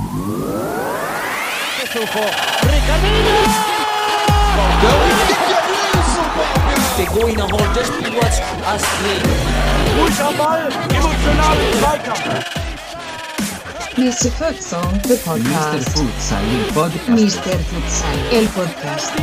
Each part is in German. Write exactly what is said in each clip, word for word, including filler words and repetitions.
They're going to hold just be watch us play. Ruhig am Ball, emotional Zweikampf. mister Futsal, the podcast. mister Futsal, il podcast. mister Futsal, el podcast.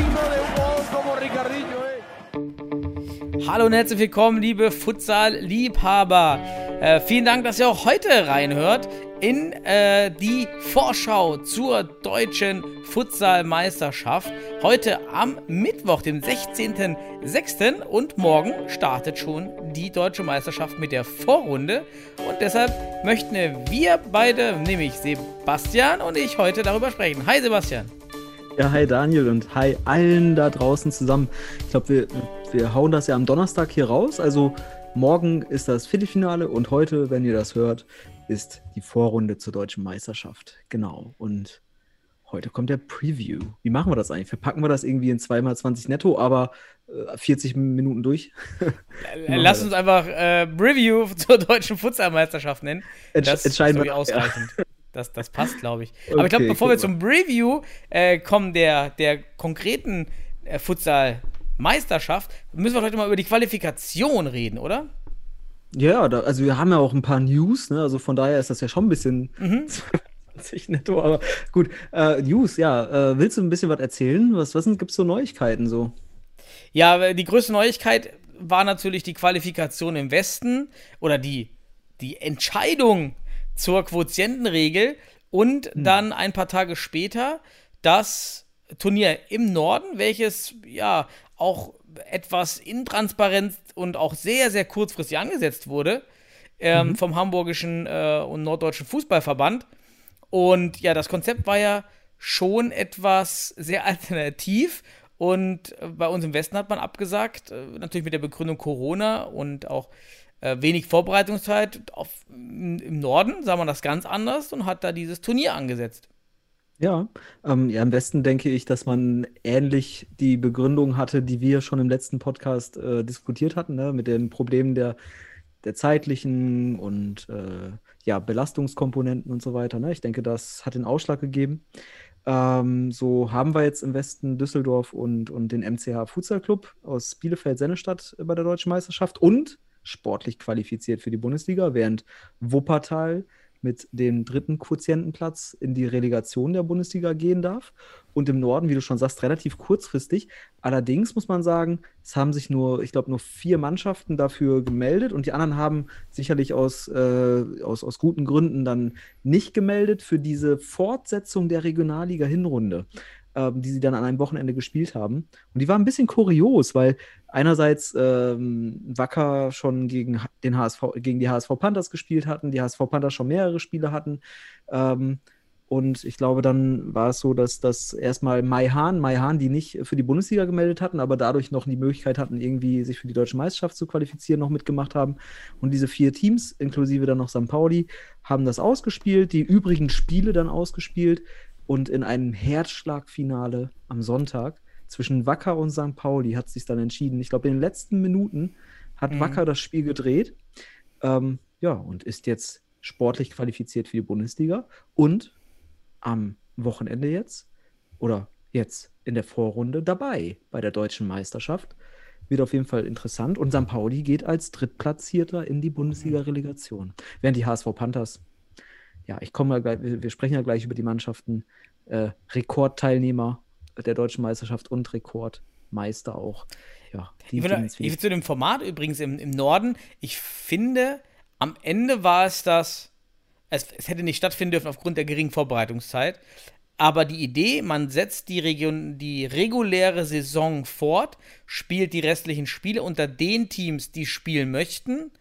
Hallo und herzlich willkommen, liebe Futsal-Liebhaber. Äh, vielen Dank, dass ihr auch heute reinhört in äh, die Vorschau zur deutschen Futsal-Meisterschaft. Heute am Mittwoch, dem sechzehnten sechsten und morgen startet schon die deutsche Meisterschaft mit der Vorrunde. Und deshalb möchten wir beide, nämlich Sebastian und ich, heute darüber sprechen. Hi Sebastian. Ja, hi Daniel und hi allen da draußen zusammen. Ich glaube, wir, wir hauen das ja am Donnerstag hier raus. Also morgen ist das Viertelfinale und heute, wenn ihr das hört, ist die Vorrunde zur deutschen Meisterschaft. Genau. Und heute kommt der Preview. Wie machen wir das eigentlich? Verpacken wir das irgendwie in zwei mal zwanzig netto, aber äh, vierzig Minuten durch? Lass uns einfach äh, Review zur deutschen Futsal-Meisterschaft nennen. Das ist irgendwie ausreichend. Ja. Das, das passt, glaube ich. Aber okay, ich glaube, bevor wir zum Review äh, kommen der, der konkreten äh, Futsal-Meisterschaft, müssen wir heute mal über die Qualifikation reden, oder? Ja, da, also wir haben ja auch ein paar News, ne? Also von daher ist das ja schon ein bisschen mhm. zwanzig netto, aber gut. Äh, News, ja. Äh, willst du ein bisschen was erzählen? Was, was gibt es so Neuigkeiten so? Ja, die größte Neuigkeit war natürlich die Qualifikation im Westen oder die, die Entscheidung zur Quotientenregel und hm. dann ein paar Tage später das Turnier im Norden, welches ja auch etwas intransparent und auch sehr, sehr kurzfristig angesetzt wurde ähm, mhm. vom hamburgischen äh, und norddeutschen Fußballverband. Und ja, das Konzept war ja schon etwas sehr alternativ und bei uns im Westen hat man abgesagt, äh, natürlich mit der Begründung Corona und auch äh, wenig Vorbereitungszeit. Auf, im Norden sah man das ganz anders und hat da dieses Turnier angesetzt. Ja, ähm, ja, im Westen denke ich, dass man ähnlich die Begründung hatte, die wir schon im letzten Podcast äh, diskutiert hatten, ne, mit den Problemen der, der zeitlichen und äh, ja, Belastungskomponenten und so weiter. Ne? Ich denke, das hat den Ausschlag gegeben. Ähm, so haben wir jetzt im Westen Düsseldorf und, und den M C H Futsal Club aus Bielefeld-Sennestadt bei der Deutschen Meisterschaft und sportlich qualifiziert für die Bundesliga, während Wuppertal mit dem dritten Quotientenplatz in die Relegation der Bundesliga gehen darf. Und im Norden, wie du schon sagst, relativ kurzfristig. Allerdings muss man sagen, es haben sich nur, ich glaube, nur vier Mannschaften dafür gemeldet und die anderen haben sicherlich aus, äh, aus, aus guten Gründen dann nicht gemeldet für diese Fortsetzung der Regionalliga-Hinrunde, ähm, die sie dann an einem Wochenende gespielt haben. Und die war ein bisschen kurios, weil einerseits ähm, Wacker schon gegen den H S V, gegen die H S V Panthers gespielt hatten, die H S V Panthers schon mehrere Spiele hatten. Ähm, und ich glaube, dann war es so, dass das erstmal Maihahn, Maihahn, die nicht für die Bundesliga gemeldet hatten, aber dadurch noch die Möglichkeit hatten, irgendwie sich für die deutsche Meisterschaft zu qualifizieren, noch mitgemacht haben. Und diese vier Teams, inklusive dann noch Sankt Pauli, haben das ausgespielt, die übrigen Spiele dann ausgespielt und in einem Herzschlagfinale am Sonntag zwischen Wacker und Sankt Pauli hat es sich dann entschieden. Ich glaube, in den letzten Minuten hat mhm. Wacker das Spiel gedreht. Ähm, ja, und ist jetzt sportlich qualifiziert für die Bundesliga. Und am Wochenende jetzt, oder jetzt in der Vorrunde dabei bei der Deutschen Meisterschaft. Wird auf jeden Fall interessant. Und Sankt Pauli geht als Drittplatzierter in die Bundesliga-Relegation. Während die H S V Panthers, ja, ich komme mal gleich, wir, wir sprechen ja gleich über die Mannschaften, äh, Rekordteilnehmer der Deutschen Meisterschaft und Rekordmeister auch. Ja, die ich finde, ich finde zu dem Format übrigens im, im Norden, ich finde, am Ende war es das, es, es hätte nicht stattfinden dürfen aufgrund der geringen Vorbereitungszeit, aber die Idee, man setzt die, Region, die reguläre Saison fort, spielt die restlichen Spiele unter den Teams, die spielen möchten,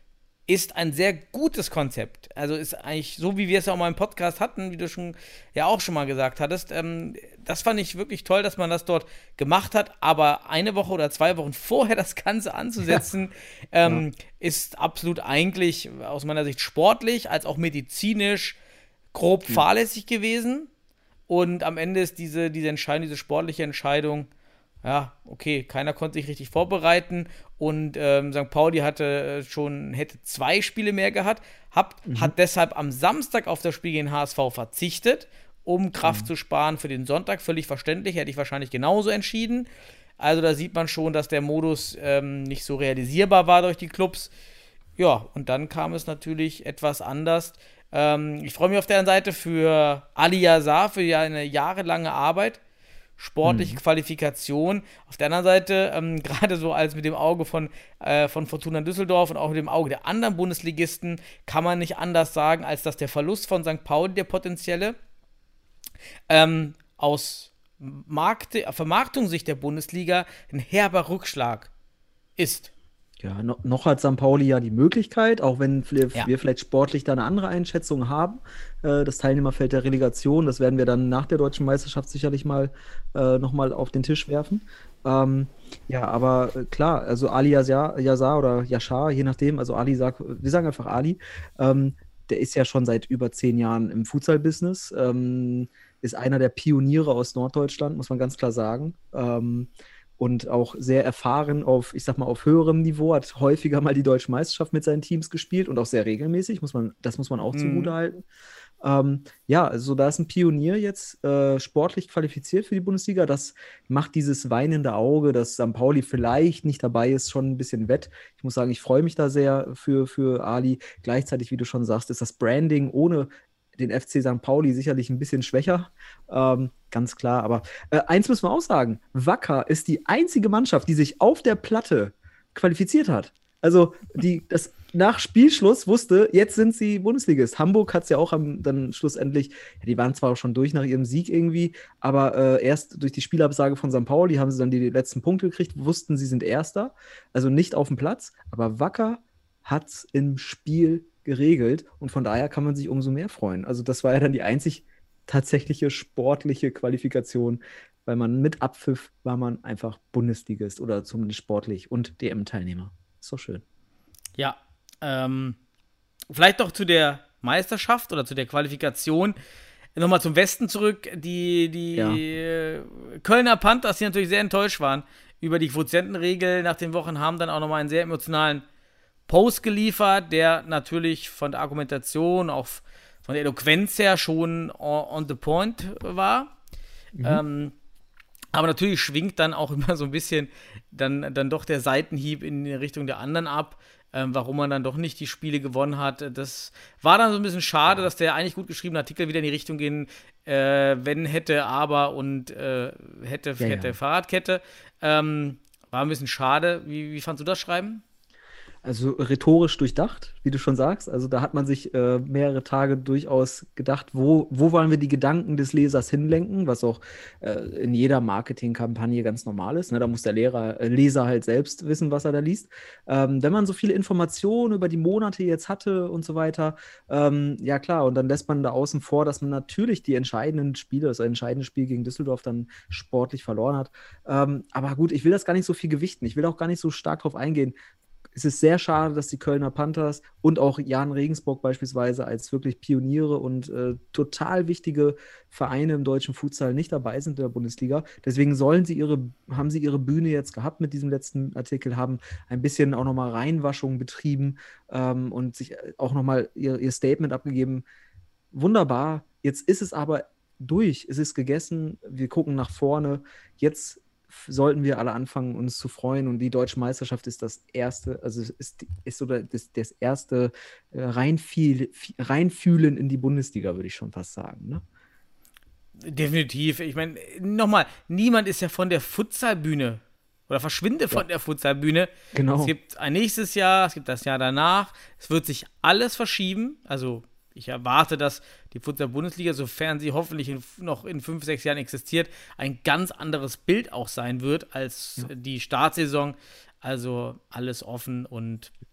ist ein sehr gutes Konzept. Also ist eigentlich so, wie wir es ja auch mal im Podcast hatten, wie du schon ja auch schon mal gesagt hattest. Ähm, das fand ich wirklich toll, dass man das dort gemacht hat. Aber eine Woche oder zwei Wochen vorher das Ganze anzusetzen, ja. Ähm, ja. ist absolut eigentlich aus meiner Sicht sportlich als auch medizinisch grob mhm. fahrlässig gewesen. Und am Ende ist diese, diese Entscheidung, diese sportliche Entscheidung ja, okay, keiner konnte sich richtig vorbereiten und ähm, Sankt Pauli hatte schon, hätte zwei Spiele mehr gehabt, hat, mhm. hat deshalb am Samstag auf das Spiel gegen H S V verzichtet, um Kraft mhm. zu sparen für den Sonntag. Völlig verständlich, hätte ich wahrscheinlich genauso entschieden. Also da sieht man schon, dass der Modus ähm, nicht so realisierbar war durch die Clubs. Ja, und dann kam es natürlich etwas anders. Ähm, ich freue mich auf der anderen Seite für Ali Yazar, für ja eine jahrelange Arbeit, sportliche mhm. Qualifikation. Auf der anderen Seite, ähm, gerade so als mit dem Auge von, äh, von Fortuna Düsseldorf und auch mit dem Auge der anderen Bundesligisten, kann man nicht anders sagen, als dass der Verlust von Sankt Pauli, der potenzielle, ähm, aus Markt- Vermarktungssicht der Bundesliga ein herber Rückschlag ist. Ja, no, noch hat Sankt Pauli ja die Möglichkeit, auch wenn wir, Ja. wir vielleicht sportlich da eine andere Einschätzung haben, äh, das Teilnehmerfeld der Relegation, das werden wir dann nach der Deutschen Meisterschaft sicherlich mal äh, nochmal auf den Tisch werfen. Ähm, ja, aber äh, klar, also Ali Yazar, Yazar oder Yashar, je nachdem, also Ali sagt, wir sagen einfach Ali, ähm, der ist ja schon seit über zehn Jahren im Futsal-Business, ähm, ist einer der Pioniere aus Norddeutschland, muss man ganz klar sagen. Ähm, und auch sehr erfahren auf, ich sag mal, auf höherem Niveau, hat häufiger mal die Deutsche Meisterschaft mit seinen Teams gespielt und auch sehr regelmäßig, muss man, das muss man auch mhm. zugute halten. Ähm, ja, also da ist ein Pionier jetzt äh, sportlich qualifiziert für die Bundesliga. Das macht dieses weinende Auge, dass Sankt Pauli vielleicht nicht dabei ist, schon ein bisschen wett. Ich muss sagen, ich freue mich da sehr für, für Ali. Gleichzeitig, wie du schon sagst, ist das Branding ohne den F C Sankt Pauli sicherlich ein bisschen schwächer, ähm, ganz klar. Aber äh, eins müssen wir auch sagen, Wacker ist die einzige Mannschaft, die sich auf der Platte qualifiziert hat. Also die das nach Spielschluss wusste, jetzt sind sie Bundesligist. Hamburg hat es ja auch am, dann schlussendlich, ja, die waren zwar auch schon durch nach ihrem Sieg irgendwie, aber äh, erst durch die Spielabsage von Sankt Pauli haben sie dann die letzten Punkte gekriegt, wussten, sie sind Erster, also nicht auf dem Platz, aber Wacker hat es im Spiel geregelt und von daher kann man sich umso mehr freuen. Also das war ja dann die einzig tatsächliche sportliche Qualifikation, weil man mit Abpfiff war man einfach Bundesligist oder zumindest sportlich und D M-Teilnehmer. Ist doch schön. Ja, ähm, vielleicht doch zu der Meisterschaft oder zu der Qualifikation. Nochmal zum Westen zurück. Die, die ja. Kölner Panthers, die natürlich sehr enttäuscht waren über die Quotientenregel nach den Wochen, haben dann auch nochmal einen sehr emotionalen Post geliefert, der natürlich von der Argumentation, auch von der Eloquenz her schon on, on the point war. Mhm. Ähm, aber natürlich schwingt dann auch immer so ein bisschen dann, dann doch der Seitenhieb in die Richtung der anderen ab, ähm, warum man dann doch nicht die Spiele gewonnen hat. Das war dann so ein bisschen schade, dass der eigentlich gut geschriebene Artikel wieder in die Richtung ging, äh, wenn, hätte, aber und äh, hätte, ja, hätte, ja. Fahrradkette. Ähm, war ein bisschen schade. Wie, wie fandst du das Schreiben? Also rhetorisch durchdacht, wie du schon sagst. Also da hat man sich äh, mehrere Tage durchaus gedacht, wo, wo wollen wir die Gedanken des Lesers hinlenken, was auch äh, in jeder Marketingkampagne ganz normal ist. Ne? Da muss der Lehrer, äh, Leser halt selbst wissen, was er da liest. Ähm, wenn man so viele Informationen über die Monate jetzt hatte und so weiter, ähm, ja klar, und dann lässt man da außen vor, dass man natürlich die entscheidenden Spiele, das entscheidende Spiel gegen Düsseldorf dann sportlich verloren hat. Ähm, aber gut, ich will das gar nicht so viel gewichten. Ich will auch gar nicht so stark drauf eingehen. Es ist sehr schade, dass die Kölner Panthers und auch Jan Regensburg beispielsweise als wirklich Pioniere und äh, total wichtige Vereine im deutschen Futsal nicht dabei sind in der Bundesliga. Deswegen sollen sie ihre, haben sie ihre Bühne jetzt gehabt mit diesem letzten Artikel, haben ein bisschen auch nochmal Reinwaschung betrieben ähm, und sich auch nochmal ihr, ihr Statement abgegeben. Wunderbar. Jetzt ist es aber durch. Es ist gegessen. Wir gucken nach vorne. Jetzt sollten wir alle anfangen, uns zu freuen. Und die Deutsche Meisterschaft ist das erste, also ist, ist so das, das erste äh, Reinfühl, Reinfühlen in die Bundesliga, würde ich schon fast sagen. Ne? Definitiv. Ich meine, nochmal, niemand ist ja von der Futsalbühne oder verschwinde von ja. der Futsalbühne. Genau. Es gibt ein nächstes Jahr, es gibt das Jahr danach. Es wird sich alles verschieben. Also ich erwarte, dass die Futsal-Bundesliga, sofern sie hoffentlich in, noch in fünf, sechs Jahren existiert, ein ganz anderes Bild auch sein wird als ja. die Startsaison. Also alles offen und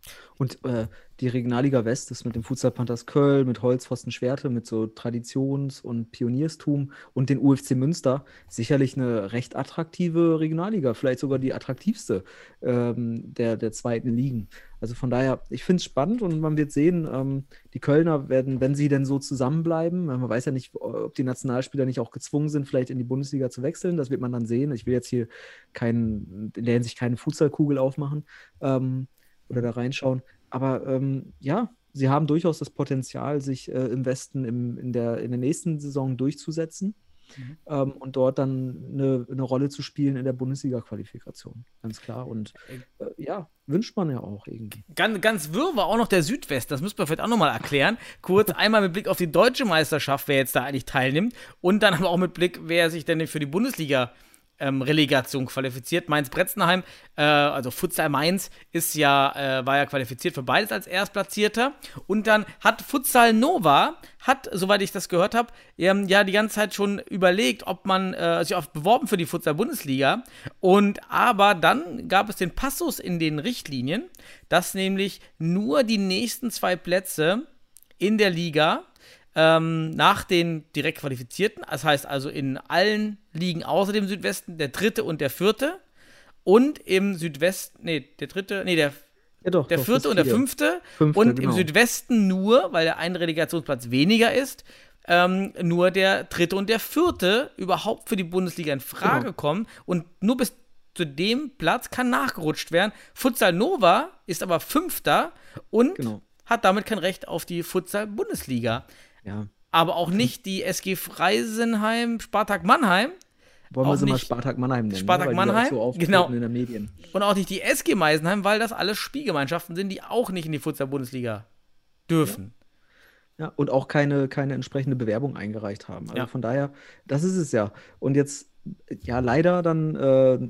Und äh, die Regionalliga West ist mit dem Futsal Panthers Köln, mit Holzpfosten Schwerte, mit so Traditions- und Pionierstum und den U F C Münster sicherlich eine recht attraktive Regionalliga, vielleicht sogar die attraktivste ähm, der, der zweiten Ligen. Also von daher, ich finde es spannend und man wird sehen, ähm, die Kölner werden, wenn sie denn so zusammenbleiben, man weiß ja nicht, ob die Nationalspieler nicht auch gezwungen sind, vielleicht in die Bundesliga zu wechseln, das wird man dann sehen. Ich will jetzt hier kein, in der Hinsicht keine Futsalkugel aufmachen ähm, oder da reinschauen. Aber ähm, ja, sie haben durchaus das Potenzial, sich äh, im Westen im, in, der, in der nächsten Saison durchzusetzen mhm. ähm, und dort dann eine, eine Rolle zu spielen in der Bundesliga-Qualifikation. Ganz klar. Und äh, ja, wünscht man ja auch irgendwie. Ganz, ganz wirr war auch noch der Südwest. Das müssen wir vielleicht auch nochmal erklären. Kurz einmal mit Blick auf die deutsche Meisterschaft, wer jetzt da eigentlich teilnimmt. Und dann aber auch mit Blick, wer sich denn für die Bundesliga Ähm, Relegation qualifiziert. Mainz-Bretzenheim, äh, also Futsal Mainz, ist ja, äh, war ja qualifiziert für beides als Erstplatzierter. Und dann hat Futsal Nova, hat, soweit ich das gehört habe, ähm, ja die ganze Zeit schon überlegt, ob man äh, sich oft beworben für die Futsal-Bundesliga. Und aber dann gab es den Passus in den Richtlinien, dass nämlich nur die nächsten zwei Plätze in der Liga Ähm, nach den direkt Qualifizierten, das heißt also in allen Ligen außer dem Südwesten, der dritte und der vierte und im Südwesten, nee, der dritte, nee, der, ja doch, der doch, vierte und der fünfte, fünfte und genau. Im Südwesten nur, weil der ein Relegationsplatz weniger ist, ähm, nur der dritte und der vierte überhaupt für die Bundesliga in Frage genau. kommen und nur bis zu dem Platz kann nachgerutscht werden. Futsal Nova ist aber Fünfter und genau. hat damit kein Recht auf die Futsal-Bundesliga. Ja. Aber auch nicht die S G Freisenheim, Spartak Mannheim. Wollen wir sie mal Spartak Mannheim nennen, Spartak ne? Mannheim, so genau. in den Medien. Und auch nicht die S G Meisenheim, weil das alles Spielgemeinschaften sind, die auch nicht in die Futsal-Bundesliga dürfen. Ja. ja, und auch keine, keine entsprechende Bewerbung eingereicht haben. Also ja. von daher, das ist es ja. Und jetzt, ja, leider dann äh,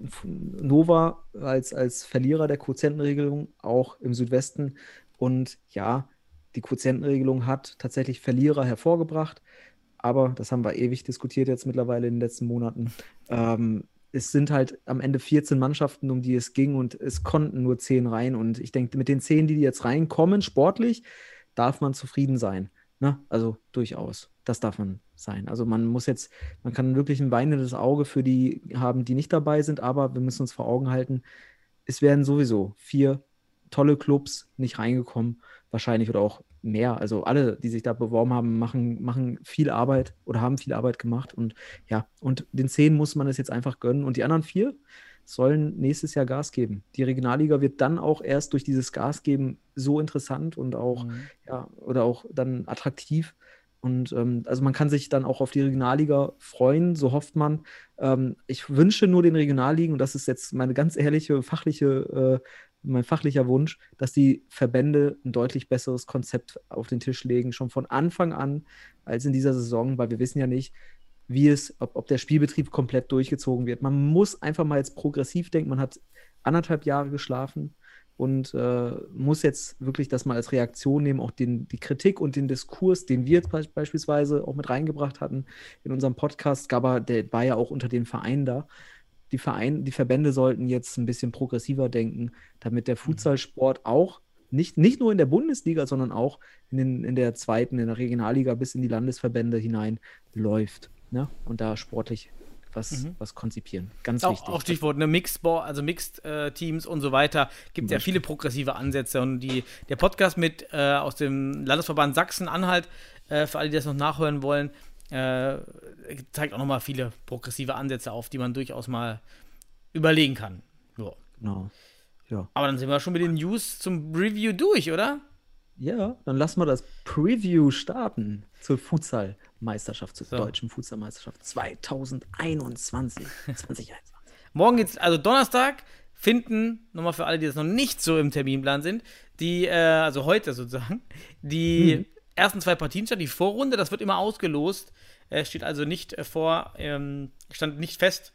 Nova als, als Verlierer der Quotientenregelung, auch im Südwesten. Und ja, die Quotientenregelung hat tatsächlich Verlierer hervorgebracht, aber das haben wir ewig diskutiert jetzt mittlerweile in den letzten Monaten. Ähm, es sind halt am Ende vierzehn Mannschaften, um die es ging und es konnten nur zehn rein und ich denke, mit den zehn, die jetzt reinkommen, sportlich, darf man zufrieden sein. Ne? Also durchaus, das darf man sein. Also man muss jetzt, man kann wirklich ein weinendes Auge für die haben, die nicht dabei sind, aber wir müssen uns vor Augen halten, es werden sowieso vier tolle Clubs nicht reingekommen, wahrscheinlich oder auch mehr. Also alle, die sich da beworben haben, machen, machen viel Arbeit oder haben viel Arbeit gemacht und ja, und den zehn muss man es jetzt einfach gönnen und die anderen vier sollen nächstes Jahr Gas geben. Die Regionalliga wird dann auch erst durch dieses Gas geben so interessant und auch, mhm. ja, oder auch dann attraktiv. Und ähm, also man kann sich dann auch auf die Regionalliga freuen, so hofft man. Ähm, ich wünsche nur den Regionalligen, und das ist jetzt meine ganz ehrliche, fachliche, äh, mein fachlicher Wunsch, dass die Verbände ein deutlich besseres Konzept auf den Tisch legen, schon von Anfang an, als in dieser Saison, weil wir wissen ja nicht, wie es, ob, ob der Spielbetrieb komplett durchgezogen wird. Man muss einfach mal jetzt progressiv denken, man hat anderthalb Jahre geschlafen und äh, muss jetzt wirklich das mal als Reaktion nehmen, auch den, die Kritik und den Diskurs, den wir be- beispielsweise auch mit reingebracht hatten in unserem Podcast, aber der war ja auch unter den Vereinen da. Die Vereine, die Verbände sollten jetzt ein bisschen progressiver denken, damit der Futsalsport auch nicht, nicht nur in der Bundesliga, sondern auch in, den, in der zweiten, in der Regionalliga bis in die Landesverbände hinein läuft. Ne? Und da sportlich was, mhm. was konzipieren. Ganz auch, wichtig. Auch Stichwort, ne, Mixed, also Mixed-Teams äh, und so weiter. Gibt ja viele progressive Ansätze. Und die, der Podcast mit äh, aus dem Landesverband Sachsen-Anhalt, äh, für alle, die das noch nachhören wollen, äh, zeigt auch nochmal viele progressive Ansätze auf, die man durchaus mal überlegen kann. Ja. Genau. Ja. Aber dann sind wir schon mit den News zum Review durch, oder? Ja, dann lassen wir das Preview starten zur Futsal-Meisterschaft, zur so. deutschen Futsal-Meisterschaft zwanzig einundzwanzig. zwanzig einundzwanzig. Morgen geht's, also Donnerstag, finden, nochmal für alle, die das noch nicht so im Terminplan sind, die, äh, also heute sozusagen, die hm. ersten zwei Partien statt, die Vorrunde, das wird immer ausgelost, äh, steht also nicht äh, vor, ähm, stand nicht fest,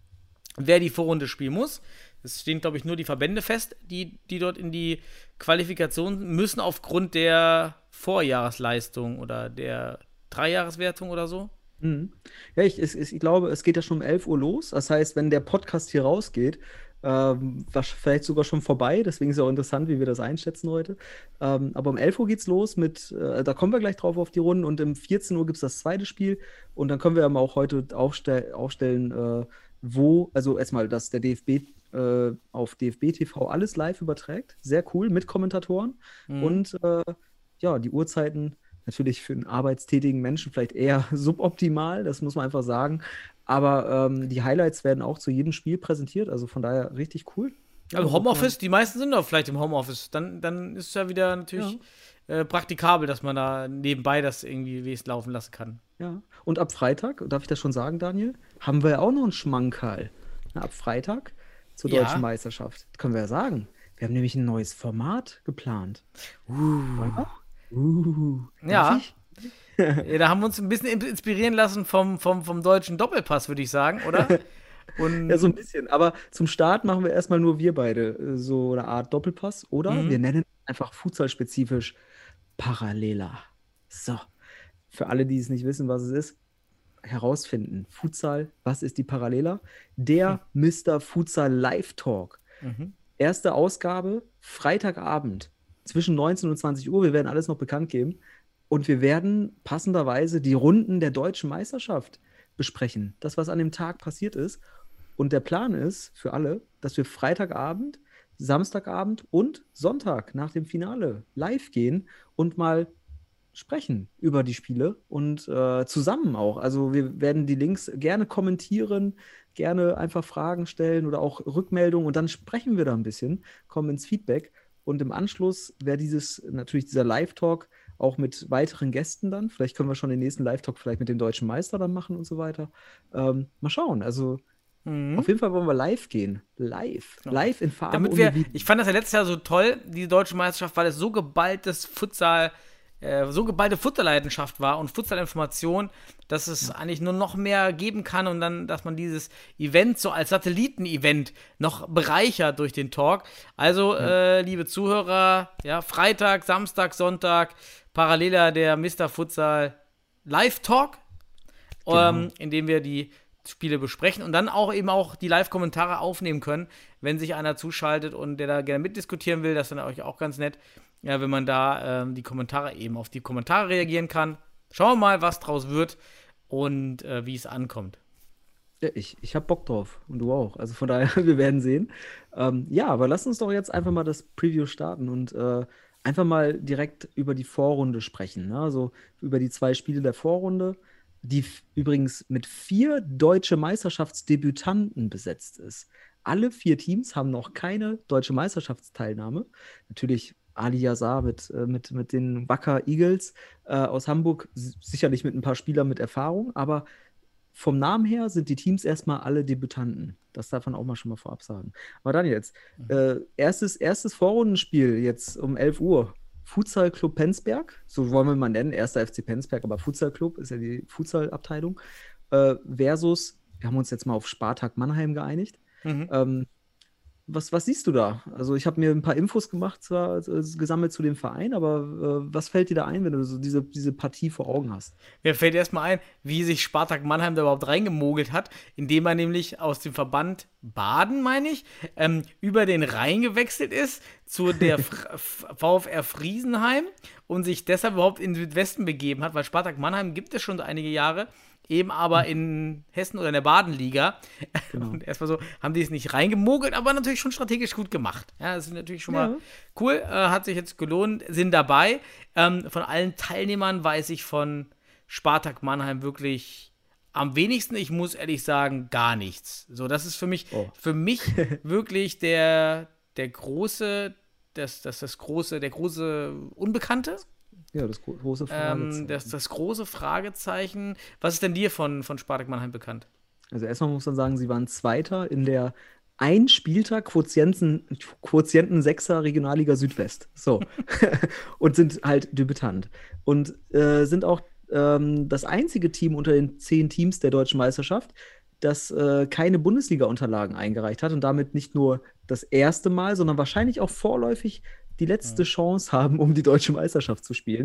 wer die Vorrunde spielen muss. Es stehen, glaube ich, nur die Verbände fest, die, die dort in die Qualifikation müssen aufgrund der Vorjahresleistung oder der Dreijahreswertung oder so. Mhm. Ja, ich, ich, ich glaube, es geht ja schon um elf Uhr los. Das heißt, wenn der Podcast hier rausgeht, Ähm, was vielleicht sogar schon vorbei, deswegen ist es auch interessant, wie wir das einschätzen heute. Ähm, aber um elf Uhr geht's los mit, äh, da kommen wir gleich drauf auf die Runden und um vierzehn Uhr gibt es das zweite Spiel und dann können wir aber auch heute aufstell aufstellen, äh, wo, also erstmal, dass der D F B äh, auf D F B T V alles live überträgt. Sehr cool, mit Kommentatoren Mhm. und äh, ja, die Uhrzeiten natürlich für einen arbeitstätigen Menschen vielleicht eher suboptimal, das muss man einfach sagen. Aber ähm, die Highlights werden auch zu jedem Spiel präsentiert, also von daher richtig cool. Also Homeoffice, die meisten sind doch vielleicht im Homeoffice. Dann, dann ist es ja wieder natürlich äh, praktikabel, dass man da nebenbei das irgendwie wie es laufen lassen kann. Ja. Und ab Freitag, darf ich das schon sagen, Daniel, haben wir ja auch noch einen Schmankerl. Na, ab Freitag zur Ja. Deutschen Meisterschaft. Das können wir ja sagen. Wir haben nämlich ein neues Format geplant. Wollen wir? Uh, Ja. darf ich? Ja, da haben wir uns ein bisschen in- inspirieren lassen vom, vom, vom deutschen Doppelpass, würde ich sagen, oder? Und Ja, so ein bisschen. Aber zum Start machen wir erstmal nur wir beide äh, so eine Art Doppelpass. Oder Mhm. wir nennen einfach futsal-spezifisch Paralela. So. Für alle, die es nicht wissen, was es ist, herausfinden. Futsal, was ist die Paralela? Der Mister Futsal Live Talk. Mhm. Erste Ausgabe, Freitagabend, zwischen neunzehn und zwanzig Uhr. Wir werden alles noch bekannt geben. Und wir werden passenderweise die Runden der Deutschen Meisterschaft besprechen. Das, was an dem Tag passiert ist. Und der Plan ist für alle, dass wir Freitagabend, Samstagabend und Sonntag nach dem Finale live gehen und mal sprechen über die Spiele und äh, zusammen auch. Also wir werden die Links gerne kommentieren, gerne einfach Fragen stellen oder auch Rückmeldungen und dann sprechen wir da ein bisschen, kommen ins Feedback und im Anschluss wäre dieses, natürlich dieser Live-Talk auch mit weiteren Gästen dann. Vielleicht können wir schon den nächsten Live-Talk vielleicht mit dem Deutschen Meister dann machen und so weiter. Ähm, mal schauen, also Mhm. auf jeden Fall wollen wir live gehen. Live. Ja. Live in Farbe Damit und wir, in Video. ich fand das ja letztes Jahr so toll, die deutsche Meisterschaft, weil es so geballtes Futsal, äh, so geballte Futsalleidenschaft war und Futsalinformation, dass es eigentlich nur noch mehr geben kann und dann, dass man dieses Event so als Satelliten-Event noch bereichert durch den Talk. Also, äh, liebe Zuhörer, ja, Freitag, Samstag, Sonntag, paralleler der Mister Futsal Live-Talk, ähm, in dem wir die Spiele besprechen und dann auch eben auch die Live-Kommentare aufnehmen können, wenn sich einer zuschaltet und der da gerne mitdiskutieren will. Das ist dann euch auch ganz nett, ja, wenn man da ähm, die Kommentare eben auf die Kommentare reagieren kann. Schauen wir mal, was draus wird und äh, wie es ankommt. Ja, ich, ich habe Bock drauf und du auch. Also von daher, wir werden sehen. Ähm, ja, aber lass uns doch jetzt einfach mal das Preview starten und äh, einfach mal direkt über die Vorrunde sprechen. Ne? Also über die zwei Spiele der Vorrunde, die f- übrigens mit vier deutsche Meisterschaftsdebütanten besetzt ist. Alle vier Teams haben noch keine deutsche Meisterschaftsteilnahme. Natürlich Ali Yazar mit, äh, mit, mit den Wacker Eagles äh, aus Hamburg, s- sicherlich mit ein paar Spielern mit Erfahrung, aber vom Namen her sind die Teams erstmal alle Debütanten. Das darf man auch mal schon mal vorab sagen. Aber dann jetzt, äh, erstes, erstes Vorrundenspiel jetzt um elf Uhr. Futsal Club Penzberg, so wollen wir mal nennen, erster F C Penzberg, aber Futsal Club ist ja die Futsal-Abteilung, äh, versus, wir haben uns jetzt mal auf Spartak Mannheim geeinigt. Mhm. Ähm, was, was siehst du da? Also ich habe mir ein paar Infos gemacht, zwar äh, gesammelt zu dem Verein, aber äh, was fällt dir da ein, wenn du so diese, diese Partie vor Augen hast? Mir fällt erstmal ein, wie sich Spartak Mannheim da überhaupt reingemogelt hat, indem er nämlich aus dem Verband Baden, meine ich, ähm, über den Rhein gewechselt ist zu der Fr- F- VfR Friesenheim und sich deshalb überhaupt in den Südwesten begeben hat, weil Spartak Mannheim gibt es schon einige Jahre, eben aber in Hessen oder in der Badenliga. Genau. Und erstmal so haben die es nicht reingemogelt, aber natürlich schon strategisch gut gemacht. Ja, das ist natürlich schon mal Ja. cool, äh, hat sich jetzt gelohnt, sind dabei. Ähm, von allen Teilnehmern weiß ich von Spartak Mannheim wirklich am wenigsten, ich muss ehrlich sagen, gar nichts. So, das ist für mich, Oh. für mich wirklich der, der große, das, das, das große, der große Unbekannte. Ja, das gro große Ähm, Fragezeichen. das, das große Fragezeichen. Was ist denn dir von, von Spartak Mannheim bekannt? Also erstmal muss man sagen, sie waren Zweiter in der ein Spieltag Quotienten, Quotienten Sechser Regionalliga Südwest. So. Und sind halt Debütant. Und äh, sind auch ähm, das einzige Team unter den zehn Teams der deutschen Meisterschaft, das äh, keine Bundesliga-Unterlagen eingereicht hat und damit nicht nur das erste Mal, sondern wahrscheinlich auch vorläufig die letzte Chance haben, um die deutsche Meisterschaft zu spielen.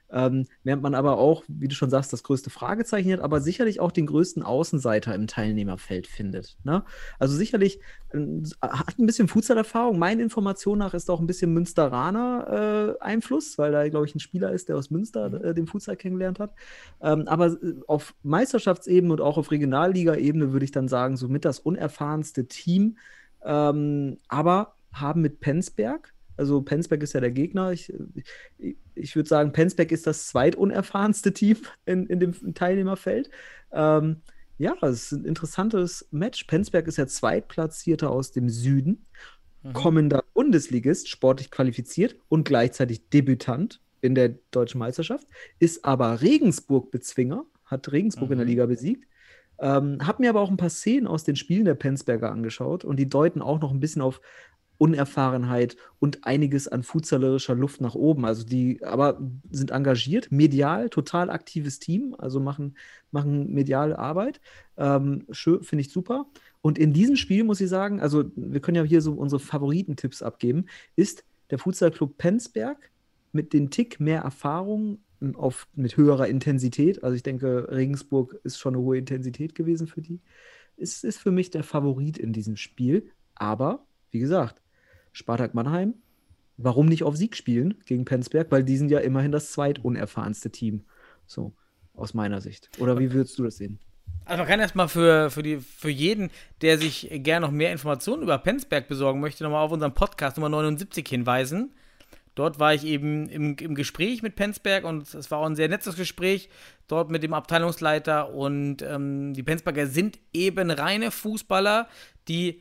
Ähm, während man aber auch, wie du schon sagst, das größte Fragezeichen hat, aber sicherlich auch den größten Außenseiter im Teilnehmerfeld findet. Ne? Also sicherlich äh, hat ein bisschen Futsal-Erfahrung. Meiner Information nach ist auch ein bisschen Münsteraner äh, Einfluss, weil da, glaube ich, ein Spieler ist, der aus Münster äh, den Futsal kennengelernt hat. Ähm, aber äh, auf Meisterschaftsebene und auch auf Regionalliga-Ebene würde ich dann sagen, somit das unerfahrenste Team, ähm, aber haben mit Penzberg, also Penzberg ist ja der Gegner, ich, ich, ich würde sagen, Penzberg ist das zweitunerfahrenste Team in, in dem Teilnehmerfeld. Ähm, ja, es ist ein interessantes Match. Penzberg ist ja Zweitplatzierter aus dem Süden, mhm. kommender Bundesligist, sportlich qualifiziert und gleichzeitig Debütant in der deutschen Meisterschaft, ist aber Regensburg-Bezwinger, hat Regensburg mhm. in der Liga besiegt. Ähm, hab mir aber auch ein paar Szenen aus den Spielen der Penzberger angeschaut und die deuten auch noch ein bisschen auf Unerfahrenheit und einiges an futsalerischer Luft nach oben. Also die aber sind engagiert, medial, total aktives Team, also machen, machen mediale Arbeit. Ähm, schön, finde ich super. Und in diesem Spiel muss ich sagen, also wir können ja hier so unsere Favoritentipps abgeben, ist der Futsalclub Penzberg mit den Tick mehr Erfahrung auf, mit höherer Intensität. Also ich denke, Regensburg ist schon eine hohe Intensität gewesen für die. Es ist für mich der Favorit in diesem Spiel. Aber, wie gesagt, Spartak Mannheim, warum nicht auf Sieg spielen gegen Penzberg? Weil die sind ja immerhin das zweitunerfahrenste Team. So, aus meiner Sicht. Oder wie würdest du das sehen? Also man kann erstmal für, für, die, für jeden, der sich gerne noch mehr Informationen über Penzberg besorgen möchte, nochmal auf unseren Podcast Nummer neunundsiebzig hinweisen. Dort war ich eben im, im Gespräch mit Penzberg und es war auch ein sehr nettes Gespräch dort mit dem Abteilungsleiter und ähm, die Penzberger sind eben reine Fußballer, die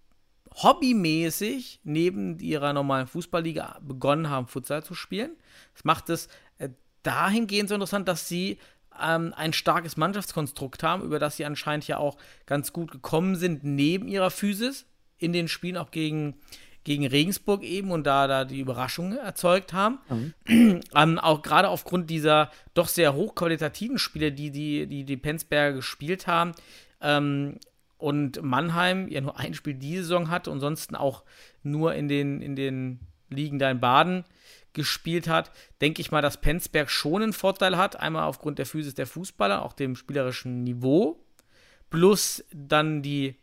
hobbymäßig neben ihrer normalen Fußballliga begonnen haben, Futsal zu spielen. Das macht es äh, dahingehend so interessant, dass sie ähm, ein starkes Mannschaftskonstrukt haben, über das sie anscheinend ja auch ganz gut gekommen sind, neben ihrer Physis in den Spielen auch gegen, gegen Regensburg eben und da, da die Überraschung erzeugt haben. Mhm. ähm, auch gerade aufgrund dieser doch sehr hochqualitativen Spiele, die die, die, die Penzberger gespielt haben, ähm, und Mannheim ja nur ein Spiel diese Saison hatte und ansonsten auch nur in den, in den Ligen da in Baden gespielt hat, denke ich mal, dass Penzberg schon einen Vorteil hat. Einmal aufgrund der Physis der Fußballer, auch dem spielerischen Niveau. Plus dann die,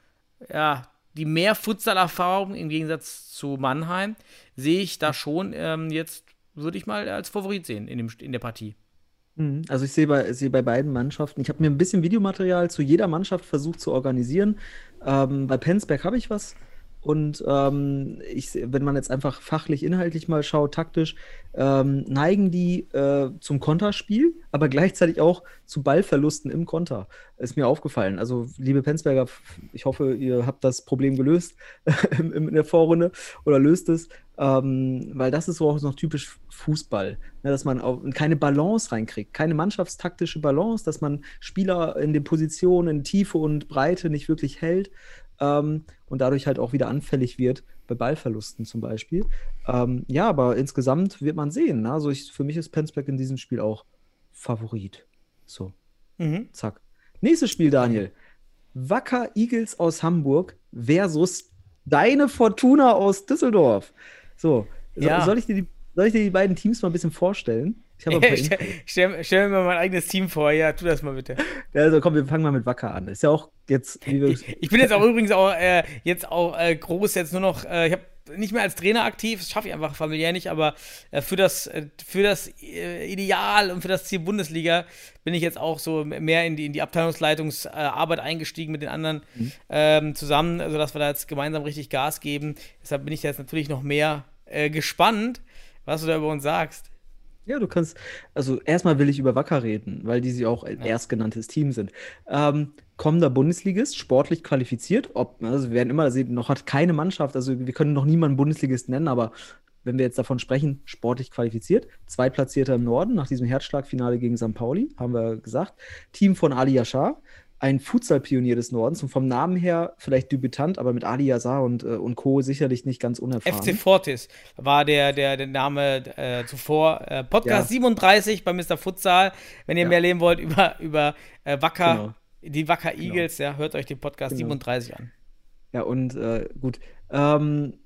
ja, die mehr Futsal-Erfahrung im Gegensatz zu Mannheim, sehe ich da schon ähm, jetzt, würde ich mal als Favorit sehen in, dem, in der Partie. Also ich sehe bei, sehe bei beiden Mannschaften, ich habe mir ein bisschen Videomaterial zu jeder Mannschaft versucht zu organisieren. Ähm, bei Penzberg habe ich was. Und ähm, ich, wenn man jetzt einfach fachlich, inhaltlich mal schaut, taktisch, ähm, neigen die äh, zum Konterspiel, aber gleichzeitig auch zu Ballverlusten im Konter. Ist mir aufgefallen. Also, liebe Penzberger, ich hoffe, ihr habt das Problem gelöst in, in der Vorrunde oder löst es, ähm, weil das ist so auch noch typisch Fußball, ne, dass man auch keine Balance reinkriegt, keine mannschaftstaktische Balance, dass man Spieler in den Positionen in Tiefe und Breite nicht wirklich hält. Ähm, und dadurch halt auch wieder anfällig wird, bei Ballverlusten zum Beispiel. Ähm, ja, aber insgesamt wird man sehen. Ne? Also ich, für mich ist Penzberg in diesem Spiel auch Favorit. So, mhm. Zack. Nächstes Spiel, Daniel. Wacker Eagles aus Hamburg versus deine Fortuna aus Düsseldorf. So, ja. so soll, ich dir die, soll ich dir die beiden Teams mal ein bisschen vorstellen? Ich habe ein paar stell, stell, stell mir mein eigenes Team vor, ja, tu das mal bitte. Ja, also komm, wir fangen mal mit Wacker an. Ist ja auch jetzt. Wie wir ich, ich bin jetzt auch übrigens auch äh, jetzt auch äh, groß, jetzt nur noch, äh, ich habe nicht mehr als Trainer aktiv, das schaffe ich einfach familiär nicht, aber äh, für das, äh, für das äh, Ideal und für das Ziel Bundesliga bin ich jetzt auch so mehr in die, in die Abteilungsleitungsarbeit äh, eingestiegen mit den anderen mhm. ähm, zusammen, also dass wir da jetzt gemeinsam richtig Gas geben. Deshalb bin ich jetzt natürlich noch mehr äh, gespannt, was du da über uns sagst. Ja, du kannst, also erstmal will ich über Wacker reden, weil die sie auch ein ja. erstgenanntes Team sind. Ähm, kommender Bundesligist, sportlich qualifiziert, ob, also wir werden immer sehen, noch hat keine Mannschaft, also wir können noch niemanden Bundesligist nennen, aber wenn wir jetzt davon sprechen, sportlich qualifiziert, Zweitplatzierter im Norden, nach diesem Herzschlagfinale gegen Sankt Pauli, haben wir gesagt, Team von Ali Yashar, ein Futsal-Pionier des Nordens und vom Namen her vielleicht Debütant, aber mit Ali Yashar und, äh, und Co. sicherlich nicht ganz unerfahren. F C Fortis war der, der, der Name äh, zuvor. Äh, Podcast ja. siebenunddreißig bei Mister Futsal. Wenn ihr ja. mehr lesen wollt über, über äh, Wacker, genau. die Wacker Eagles, genau. ja, hört euch den Podcast genau. siebenunddreißig an. Ja, und äh, gut. Ähm,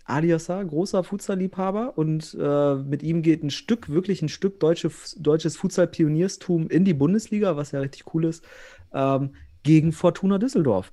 Aliassar, großer Futsal-Liebhaber, und äh, mit ihm geht ein Stück, wirklich ein Stück deutsche, deutsches Futsal-Pionierstum in die Bundesliga, was ja richtig cool ist, ähm, gegen Fortuna Düsseldorf.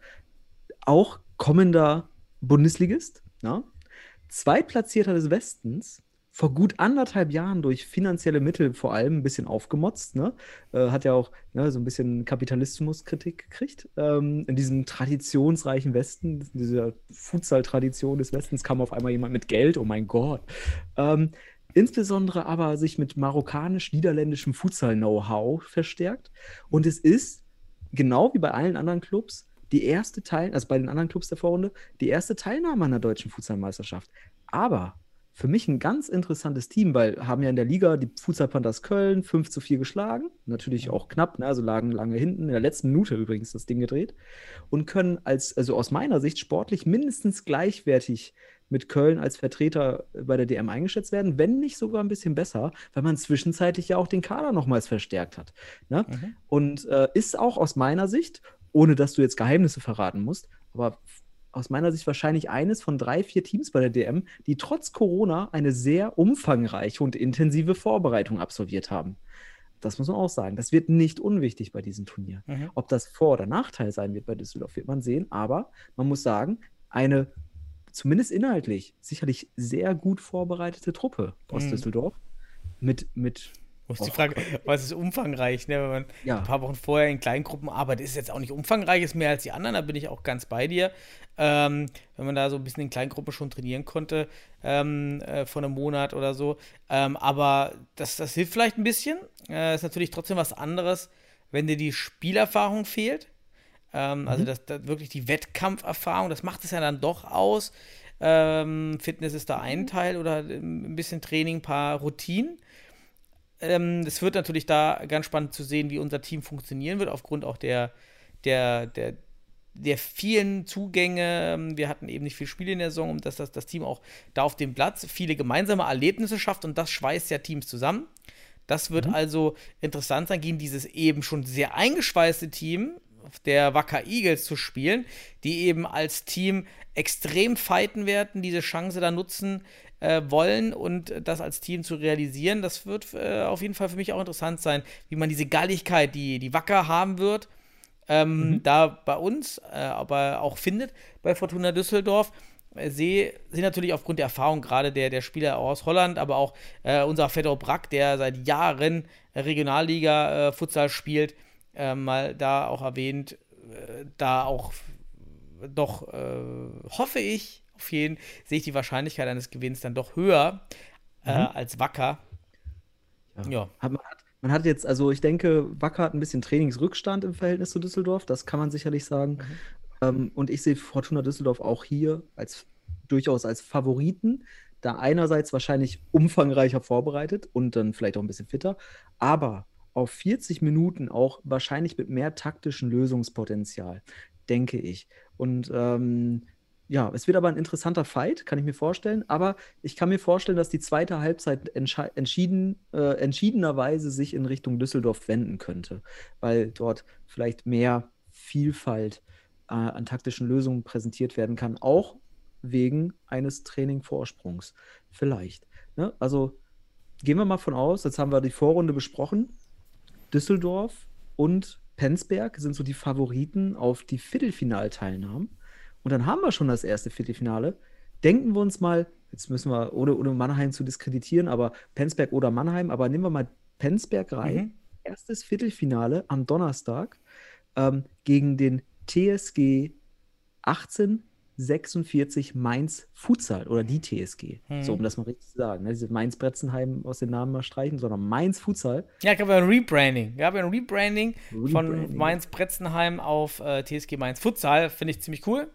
Auch kommender Bundesligist, ja? Zweitplatzierter des Westens, vor gut anderthalb Jahren durch finanzielle Mittel vor allem ein bisschen aufgemotzt, ne? Äh, hat ja auch ne, so ein bisschen Kapitalismuskritik gekriegt. Ähm, in diesem traditionsreichen Westen, in dieser Futsal-Tradition des Westens, kam auf einmal jemand mit Geld, oh mein Gott. Ähm, insbesondere aber sich mit marokkanisch-niederländischem Futsal-Know-how verstärkt. Und es ist, genau wie bei allen anderen Clubs, die erste Teil, also bei den anderen Clubs der Vorrunde, die erste Teilnahme an der deutschen Futsalmeisterschaft. Aber für mich ein ganz interessantes Team, weil haben ja in der Liga die Futsal Panthers Köln fünf zu vier geschlagen, natürlich auch knapp, ne? Also lagen lange hinten, in der letzten Minute übrigens das Ding gedreht, und können als, also aus meiner Sicht sportlich mindestens gleichwertig mit Köln als Vertreter bei der D M eingeschätzt werden, wenn nicht sogar ein bisschen besser, weil man zwischenzeitlich ja auch den Kader nochmals verstärkt hat. Ne? Mhm. Und äh, ist auch aus meiner Sicht, ohne dass du jetzt Geheimnisse verraten musst, aber aus meiner Sicht wahrscheinlich eines von drei, vier Teams bei der D M, die trotz Corona eine sehr umfangreiche und intensive Vorbereitung absolviert haben. Das muss man auch sagen. Das wird nicht unwichtig bei diesem Turnier. Mhm. Ob das Vor- oder Nachteil sein wird bei Düsseldorf, wird man sehen. Aber man muss sagen, eine zumindest inhaltlich sicherlich sehr gut vorbereitete Truppe aus mhm. Düsseldorf mit, mit Wo ist die Frage, was ist umfangreich, ne? Wenn man ja. ein paar Wochen vorher in Kleingruppen arbeitet, ist jetzt auch nicht umfangreich, ist mehr als die anderen, da bin ich auch ganz bei dir. Ähm, wenn man da so ein bisschen in Kleingruppen schon trainieren konnte, ähm, äh, vor einem Monat oder so. Ähm, aber das, das hilft vielleicht ein bisschen. Äh, ist natürlich trotzdem was anderes, wenn dir die Spielerfahrung fehlt. Ähm, mhm. Also das, das wirklich die Wettkampferfahrung, das macht es ja dann doch aus. Ähm, Fitness ist da ein Teil oder ein bisschen Training, ein paar Routinen. Es wird natürlich da ganz spannend zu sehen, wie unser Team funktionieren wird, aufgrund auch der, der, der, der vielen Zugänge. Wir hatten eben nicht viel Spiele in der Saison, um dass das, das Team auch da auf dem Platz viele gemeinsame Erlebnisse schafft, und das schweißt ja Teams zusammen. Das wird mhm. also interessant sein, gegen dieses eben schon sehr eingeschweißte Team der Wacker Eagles zu spielen, die eben als Team extrem fighten werden, diese Chance da nutzen äh, wollen und das als Team zu realisieren. Das wird äh, auf jeden Fall für mich auch interessant sein, wie man diese Galligkeit, die die Wacker haben wird, ähm, mhm. da bei uns, äh, aber auch findet bei Fortuna Düsseldorf. Äh, sehe sie natürlich aufgrund der Erfahrung gerade der, der Spieler aus Holland, aber auch äh, unser Fedor Brack, der seit Jahren Regionalliga äh, Futsal spielt, Äh, mal da auch erwähnt, äh, da auch doch, äh, hoffe ich, auf jeden sehe ich die Wahrscheinlichkeit eines Gewinns dann doch höher äh, mhm. als Wacker. Ja. ja. Hat, man, hat, man hat jetzt, also ich denke, Wacker hat ein bisschen Trainingsrückstand im Verhältnis zu Düsseldorf, das kann man sicherlich sagen. Mhm. Ähm, und ich sehe Fortuna Düsseldorf auch hier als durchaus als Favoriten, da einerseits wahrscheinlich umfangreicher vorbereitet und dann vielleicht auch ein bisschen fitter, aber auf vierzig Minuten auch wahrscheinlich mit mehr taktischem Lösungspotenzial, denke ich. Und ähm, ja, es wird aber ein interessanter Fight, kann ich mir vorstellen. Aber ich kann mir vorstellen, dass die zweite Halbzeit entsche- entschieden, äh, entschiedenerweise sich in Richtung Düsseldorf wenden könnte, weil dort vielleicht mehr Vielfalt äh, an taktischen Lösungen präsentiert werden kann, auch wegen eines Trainingvorsprungs. Vielleicht. Ne? Also gehen wir mal von aus, jetzt haben wir die Vorrunde besprochen. Düsseldorf und Penzberg sind so die Favoriten auf die Viertelfinalteilnahmen. Und dann haben wir schon das erste Viertelfinale. Denken wir uns mal, jetzt müssen wir, ohne, ohne Mannheim zu diskreditieren, aber Penzberg oder Mannheim, aber nehmen wir mal Penzberg rein. Mhm. Erstes Viertelfinale am Donnerstag ähm, gegen den T S G achtzehn sechsundvierzig Mainz Futsal oder die T S G. Hm. So, um das mal richtig zu sagen. Ne? Diese Mainz-Bretzenheim aus den Namen mal streichen, sondern Mainz Futsal. Ja, ich glaube, ein Rebranding. Ja, ein Rebranding, Rebranding von Mainz-Bretzenheim auf äh, T S G Mainz Futsal. Finde ich ziemlich cool.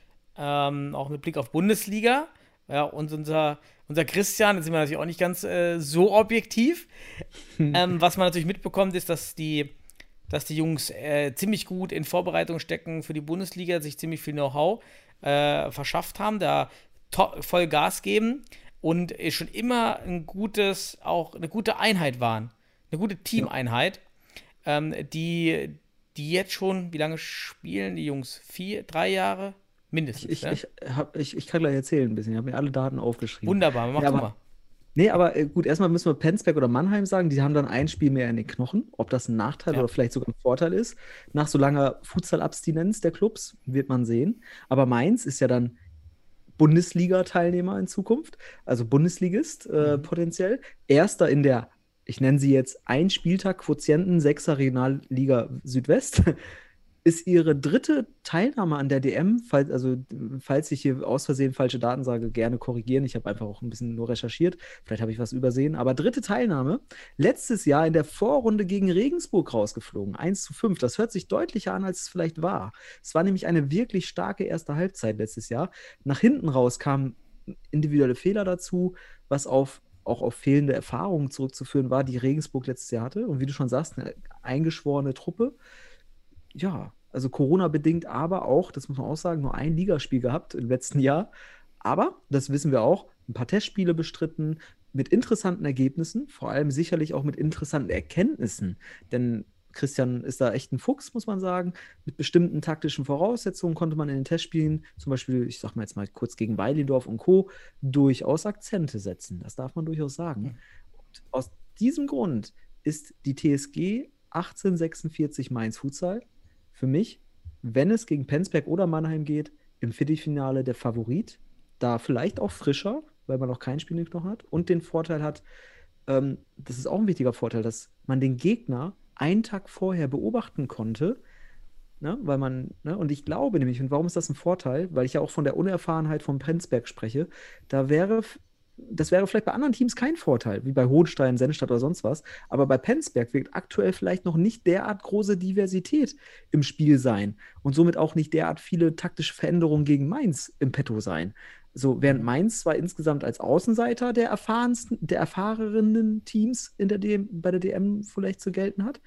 Ähm, auch mit Blick auf Bundesliga. Ja, und unser, unser Christian, jetzt sind wir natürlich auch nicht ganz äh, so objektiv. ähm, was man natürlich mitbekommt, ist, dass die dass die Jungs äh, ziemlich gut in Vorbereitung stecken für die Bundesliga, sich ziemlich viel Know-how Äh, verschafft haben, da to- voll Gas geben und schon immer ein gutes, auch eine gute Einheit waren. Eine gute Teameinheit, ja. ähm, die, die jetzt schon, wie lange spielen die Jungs? Vier, drei Jahre? Mindestens. Ich, ja? ich, hab, ich, ich kann gleich erzählen ein bisschen. Ich habe mir alle Daten aufgeschrieben. Wunderbar, mach Ja, du aber, mal. nee, aber äh, gut, erstmal müssen wir Penzberg oder Mannheim sagen. Die haben dann ein Spiel mehr in den Knochen. Ob das ein Nachteil Ja. oder vielleicht sogar ein Vorteil ist. Nach so langer Futsal-Abstinenz der Clubs wird man sehen. Aber Mainz ist ja dann Bundesliga-Teilnehmer in Zukunft. Also Bundesligist äh, Mhm. potenziell. Erster in der, ich nenne sie jetzt ein Spieltag Quotienten sechser Regionalliga Südwest. Ist ihre dritte Teilnahme an der D M, falls, also falls ich hier aus Versehen falsche Daten sage, gerne korrigieren. Ich habe einfach auch ein bisschen nur recherchiert. Vielleicht habe ich was übersehen. Aber dritte Teilnahme. Letztes Jahr in der Vorrunde gegen Regensburg rausgeflogen. eins zu fünf. Das hört sich deutlicher an, als es vielleicht war. Es war nämlich eine wirklich starke erste Halbzeit letztes Jahr. Nach hinten raus kamen individuelle Fehler dazu, was auf auch auf fehlende Erfahrungen zurückzuführen war, die Regensburg letztes Jahr hatte. Und wie du schon sagst, eine eingeschworene Truppe. Ja, also Corona-bedingt, aber auch, das muss man auch sagen, nur ein Ligaspiel gehabt im letzten Jahr. Aber, das wissen wir auch, ein paar Testspiele bestritten, mit interessanten Ergebnissen, vor allem sicherlich auch mit interessanten Erkenntnissen. Denn Christian ist da echt ein Fuchs, muss man sagen. Mit bestimmten taktischen Voraussetzungen konnte man in den Testspielen, zum Beispiel, ich sag mal jetzt mal kurz gegen Weilendorf und Co., durchaus Akzente setzen. Das darf man durchaus sagen. Und aus diesem Grund ist die T S G achtzehnhundertsechsundvierzig Mainz Futsal für mich, wenn es gegen Penzberg oder Mannheim geht, im Viertelfinale der Favorit. Da vielleicht auch frischer, weil man noch kein Spiel in den Knochen hat. Und den Vorteil hat, ähm, das ist auch ein wichtiger Vorteil, dass man den Gegner einen Tag vorher beobachten konnte. Ne, weil man, ne, und ich glaube nämlich, und warum ist das ein Vorteil? Weil ich ja auch von der Unerfahrenheit von Penzberg spreche. Da wäre, das wäre vielleicht bei anderen Teams kein Vorteil, wie bei Hohenstein, Sennstadt oder sonst was. Aber bei Penzberg wird aktuell vielleicht noch nicht derart große Diversität im Spiel sein und somit auch nicht derart viele taktische Veränderungen gegen Mainz im Petto sein. So, während Mainz zwar insgesamt als Außenseiter der erfahrensten, der erfahrenen Teams in der D M, bei der D M vielleicht zu gelten hat,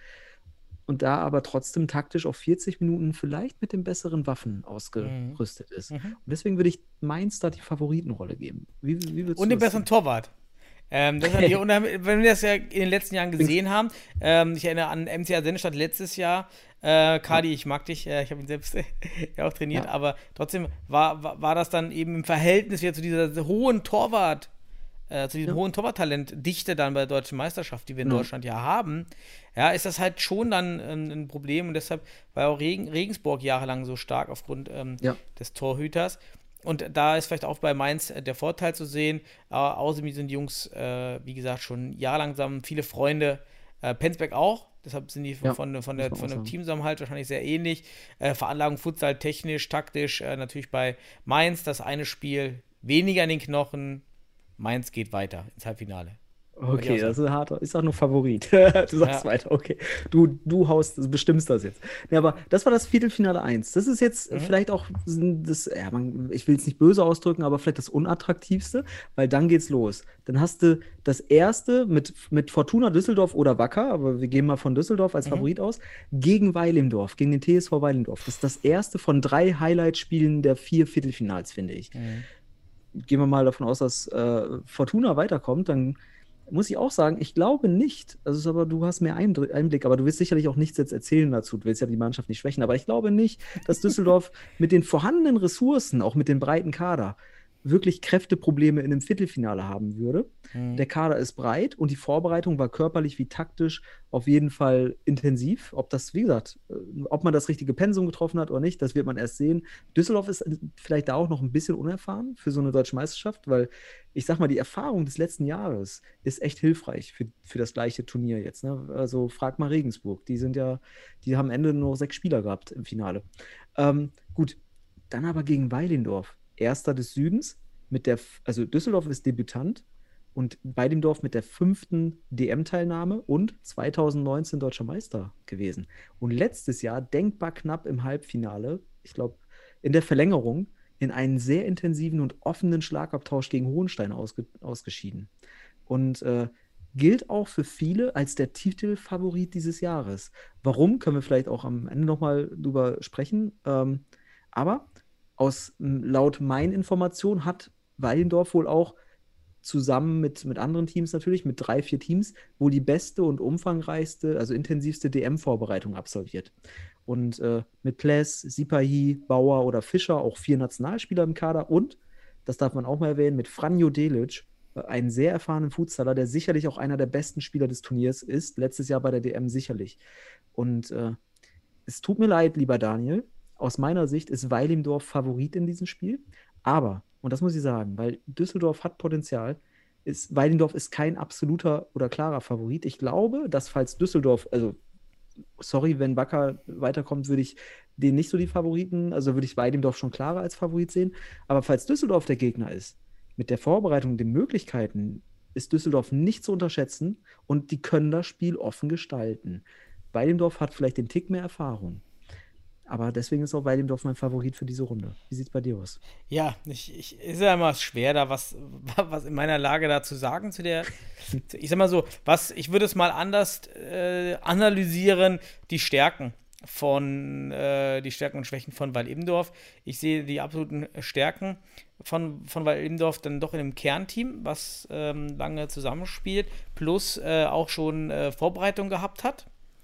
und da aber trotzdem taktisch auf vierzig Minuten vielleicht mit den besseren Waffen ausgerüstet ist. Mhm. Und deswegen würde ich Mainz da die Favoritenrolle geben. Wie, wie würdest Und du den das besseren sehen? Torwart. Ähm, das ist natürlich unheimlich, wenn wir das ja in den letzten Jahren gesehen haben, ähm, ich erinnere an M C A Sennestadt letztes Jahr, äh, Kadi, ich mag dich, äh, ich habe ihn selbst ja auch trainiert, Ja. aber trotzdem war, war, war das dann eben im Verhältnis wieder zu dieser hohen Torwart, äh, zu diesem Ja. hohen Torwarttalentdichte dann bei der deutschen Meisterschaft, die wir in Genau. Deutschland ja haben, ja, ist das halt schon dann ähm, ein Problem und deshalb war auch Regen, Regensburg jahrelang so stark aufgrund ähm, Ja. des Torhüters. Und da ist vielleicht auch bei Mainz äh, der Vorteil zu sehen. Äh, außerdem sind die Jungs, äh, wie gesagt, schon jahrelang zusammen, viele Freunde. Äh, Penzberg auch, deshalb sind die von, Ja, von, von, muss der, man von auch dem sagen. Teamzusammenhalt wahrscheinlich sehr ähnlich. Äh, Veranlagung Futsal technisch, taktisch, äh, natürlich bei Mainz das eine Spiel weniger in den Knochen. Mainz geht weiter ins Halbfinale. Würde ich Okay, auch das ist ein harter, ist auch nur Favorit. Du sagst Ja. weiter, okay. Du, du haust, du bestimmst das jetzt. Ja, aber das war das Viertelfinale eins. Das ist jetzt Mhm. vielleicht auch das, ja, man, ich will es nicht böse ausdrücken, aber vielleicht das unattraktivste, weil dann geht's los. Dann hast du das erste mit, mit Fortuna Düsseldorf oder Wacker, aber wir gehen mal von Düsseldorf als Mhm. Favorit aus, gegen Weilendorf, gegen den T S V Weilendorf. Das ist das erste von drei Highlight-Spielen der vier Viertelfinals, finde ich. Mhm. Gehen wir mal davon aus, dass äh, Fortuna weiterkommt, dann muss ich auch sagen, ich glaube nicht, also aber du hast mehr Eindr- Einblick, aber du willst sicherlich auch nichts jetzt erzählen dazu, du willst ja die Mannschaft nicht schwächen, aber ich glaube nicht, dass Düsseldorf mit den vorhandenen Ressourcen, auch mit dem breiten Kader, wirklich Kräfteprobleme in einem Viertelfinale haben würde. Mhm. Der Kader ist breit und die Vorbereitung war körperlich wie taktisch auf jeden Fall intensiv. Ob das, wie gesagt, äh, ob man das richtige Pensum getroffen hat oder nicht, das wird man erst sehen. Düsseldorf ist vielleicht da auch noch ein bisschen unerfahren für so eine deutsche Meisterschaft, weil ich sag mal, die Erfahrung des letzten Jahres ist echt hilfreich für, für das gleiche Turnier jetzt. Ne? Also frag mal Regensburg, die sind ja, die haben am Ende nur sechs Spieler gehabt im Finale. Ähm, gut, dann aber gegen Weilendorf. Erster des Südens, mit der, also Düsseldorf ist Debütant und Weilendorf mit der fünften D M-Teilnahme und zweitausendneunzehn deutscher Meister gewesen. Und letztes Jahr denkbar knapp im Halbfinale, ich glaube, in der Verlängerung, in einen sehr intensiven und offenen Schlagabtausch gegen Hohenstein ausge, ausgeschieden. Und äh, gilt auch für viele als der Titelfavorit dieses Jahres. Warum, können wir vielleicht auch am Ende nochmal drüber sprechen. Ähm, aber aus, laut meinen Informationen hat Weilendorf wohl auch zusammen mit, mit anderen Teams natürlich, mit drei, vier Teams, wohl die beste und umfangreichste, also intensivste D M-Vorbereitung absolviert. Und äh, mit Pless, Sipahi, Bauer oder Fischer auch vier Nationalspieler im Kader und, das darf man auch mal erwähnen, mit Franjo Delic, äh, einen sehr erfahrenen Futsaler, der sicherlich auch einer der besten Spieler des Turniers ist, letztes Jahr bei der D M sicherlich. Und äh, es tut mir leid, lieber Daniel, aus meiner Sicht ist Weilimdorf Favorit in diesem Spiel, aber, und das muss ich sagen, weil Düsseldorf hat Potenzial, ist, Weilimdorf ist kein absoluter oder klarer Favorit. Ich glaube, dass falls Düsseldorf, also sorry, wenn Wacker weiterkommt, würde ich den nicht so die Favoriten, also würde ich Weilimdorf schon klarer als Favorit sehen, aber falls Düsseldorf der Gegner ist, mit der Vorbereitung, den Möglichkeiten, ist Düsseldorf nicht zu unterschätzen und die können das Spiel offen gestalten. Weilimdorf hat vielleicht den Tick mehr Erfahrung. Aber deswegen ist auch Weilimdorf mein Favorit für diese Runde. Wie sieht es bei dir aus? Ja, ich, ich, ist ja immer schwer, da was, was in meiner Lage da zu sagen zu der, ich sag mal so, was, ich würde es mal anders äh, analysieren, die Stärken von, äh, die Stärken und Schwächen von Weilimdorf. Ich sehe die absoluten Stärken von, von Weilimdorf dann doch in einem Kernteam, was ähm, lange zusammenspielt, plus äh, auch schon äh, Vorbereitung gehabt hat.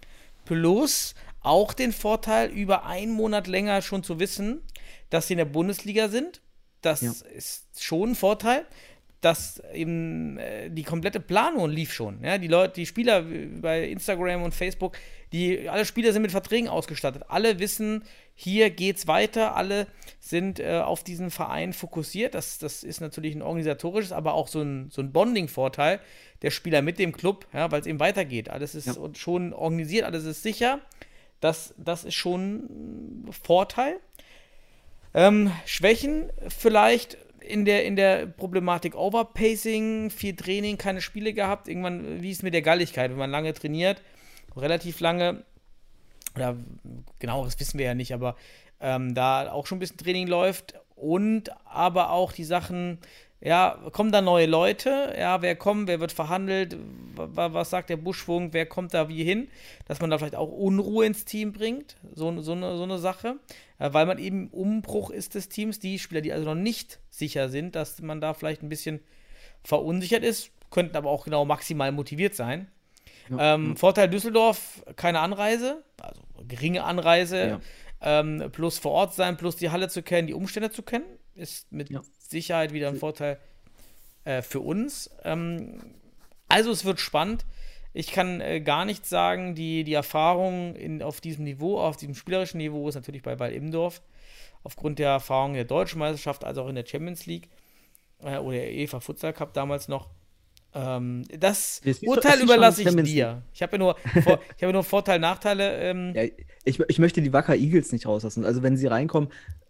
Plus auch den Vorteil, über einen Monat länger schon zu wissen, dass sie in der Bundesliga sind. Das ja. ist schon ein Vorteil, dass eben äh, die komplette Planung lief schon. Ja? Die Leute, die Spieler bei Instagram und Facebook, die, alle Spieler sind mit Verträgen ausgestattet. Alle wissen, hier geht's weiter. Alle sind äh, auf diesen Verein fokussiert. Das, das ist natürlich ein organisatorisches, aber auch so ein, so ein Bonding-Vorteil der Spieler mit dem Club, ja, weil es eben weitergeht. Alles ist ja. schon organisiert, alles ist sicher. Das, das ist schon ein Vorteil. Ähm, Schwächen vielleicht in der, in der Problematik Overpacing, viel Training, keine Spiele gehabt. Irgendwann, wie ist es mit der Galligkeit, wenn man lange trainiert, relativ lange, oder genau, das wissen wir ja nicht, aber ähm, da auch schon ein bisschen Training läuft und aber auch die Sachen, ja, kommen da neue Leute, ja, wer kommt, wer wird verhandelt, w- was sagt der Buschfunk, wer kommt da wie hin, dass man da vielleicht auch Unruhe ins Team bringt, so, so, eine, so eine Sache, äh, weil man eben Umbruch ist des Teams, die Spieler, die also noch nicht sicher sind, dass man da vielleicht ein bisschen verunsichert ist, könnten aber auch genau maximal motiviert sein. Ja, ähm, ja. Vorteil Düsseldorf, keine Anreise, also geringe Anreise, ja. ähm, plus vor Ort sein, plus die Halle zu kennen, die Umstände zu kennen, ist mit ja. Sicherheit wieder ein Vorteil äh, für uns. Ähm, also es wird spannend. Ich kann äh, gar nichts sagen, die, die Erfahrung in, auf diesem Niveau, auf diesem spielerischen Niveau ist natürlich bei Weilimdorf, aufgrund der Erfahrung der Deutschen Meisterschaft, als auch in der Champions League äh, oder der UEFA Futsal Cup damals noch. Ähm, das Urteil überlasse ich dir. Ich habe ja nur, Vor- ich habe nur Vorteile, Nachteile. Ähm. Ja, ich, ich möchte die Wacker Eagles nicht rauslassen. Also wenn sie reinkommen,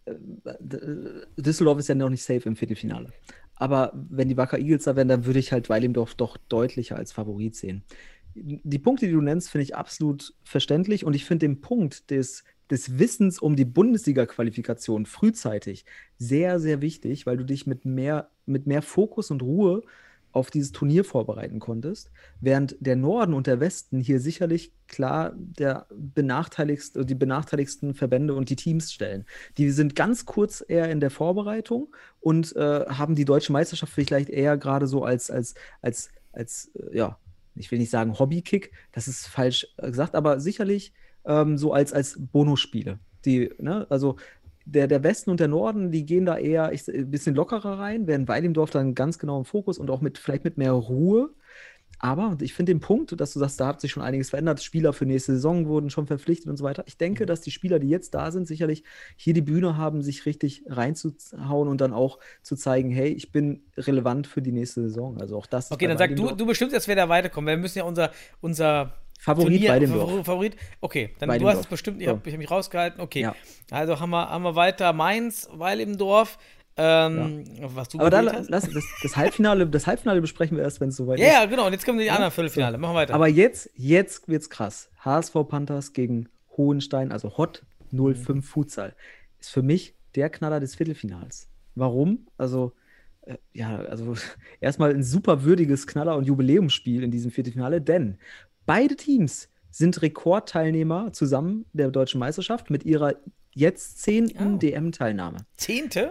Düsseldorf ist ja noch nicht safe im Viertelfinale. Aber wenn die Wacker Eagles da wären, dann würde ich halt Weilimdorf doch deutlicher als Favorit sehen. Die Punkte, die du nennst, finde ich absolut verständlich. Und ich finde den Punkt des, des Wissens um die Bundesliga-Qualifikation frühzeitig sehr, sehr wichtig, weil du dich mit mehr, mit mehr Fokus und Ruhe auf dieses Turnier vorbereiten konntest, während der Norden und der Westen hier sicherlich klar der benachteiligste, die benachteiligsten Verbände und die Teams stellen. Die sind ganz kurz eher in der Vorbereitung und äh, haben die deutsche Meisterschaft vielleicht eher gerade so als, als, als, als äh, ja, ich will nicht sagen Hobbykick, das ist falsch gesagt, aber sicherlich ähm, so als, als Bonusspiele. Die, ne, also Der, der Westen und der Norden, die gehen da eher ich, ein bisschen lockerer rein, während Weilimdorf dann ganz genau im Fokus und auch mit vielleicht mit mehr Ruhe. Aber ich finde den Punkt, dass du sagst, da hat sich schon einiges verändert, Spieler für nächste Saison wurden schon verpflichtet und so weiter. Ich denke, dass die Spieler, die jetzt da sind, sicherlich hier die Bühne haben, sich richtig reinzuhauen und dann auch zu zeigen, hey, ich bin relevant für die nächste Saison. Also auch das. Okay, dann sag du, du bestimmst jetzt, wer da weiterkommt. Wir müssen ja unser, unser Favorit Turnier, Weilimdorf. Favorit. Okay, dann Weilimdorf. du hast es bestimmt, ich habe so. hab mich rausgehalten. Okay, ja. Also haben wir, haben wir weiter Mainz, Weilimdorf. Ähm, ja. Was du Aber da hast. lass das, das Halbfinale, das Halbfinale besprechen wir erst, wenn es soweit ja, ist. Ja, genau. Und jetzt kommen die ja? anderen Viertelfinale. So. Machen wir weiter. Aber jetzt, jetzt wird's krass. H S V Panthers gegen Hohenstein, also Hot null fünf mhm. Futsal, ist für mich der Knaller des Viertelfinals. Warum? Also äh, ja, also erstmal ein super würdiges Knaller- und Jubiläumsspiel in diesem Viertelfinale, denn beide Teams sind Rekordteilnehmer zusammen der Deutschen Meisterschaft mit ihrer jetzt zehnten oh. D M-Teilnahme. Zehnte?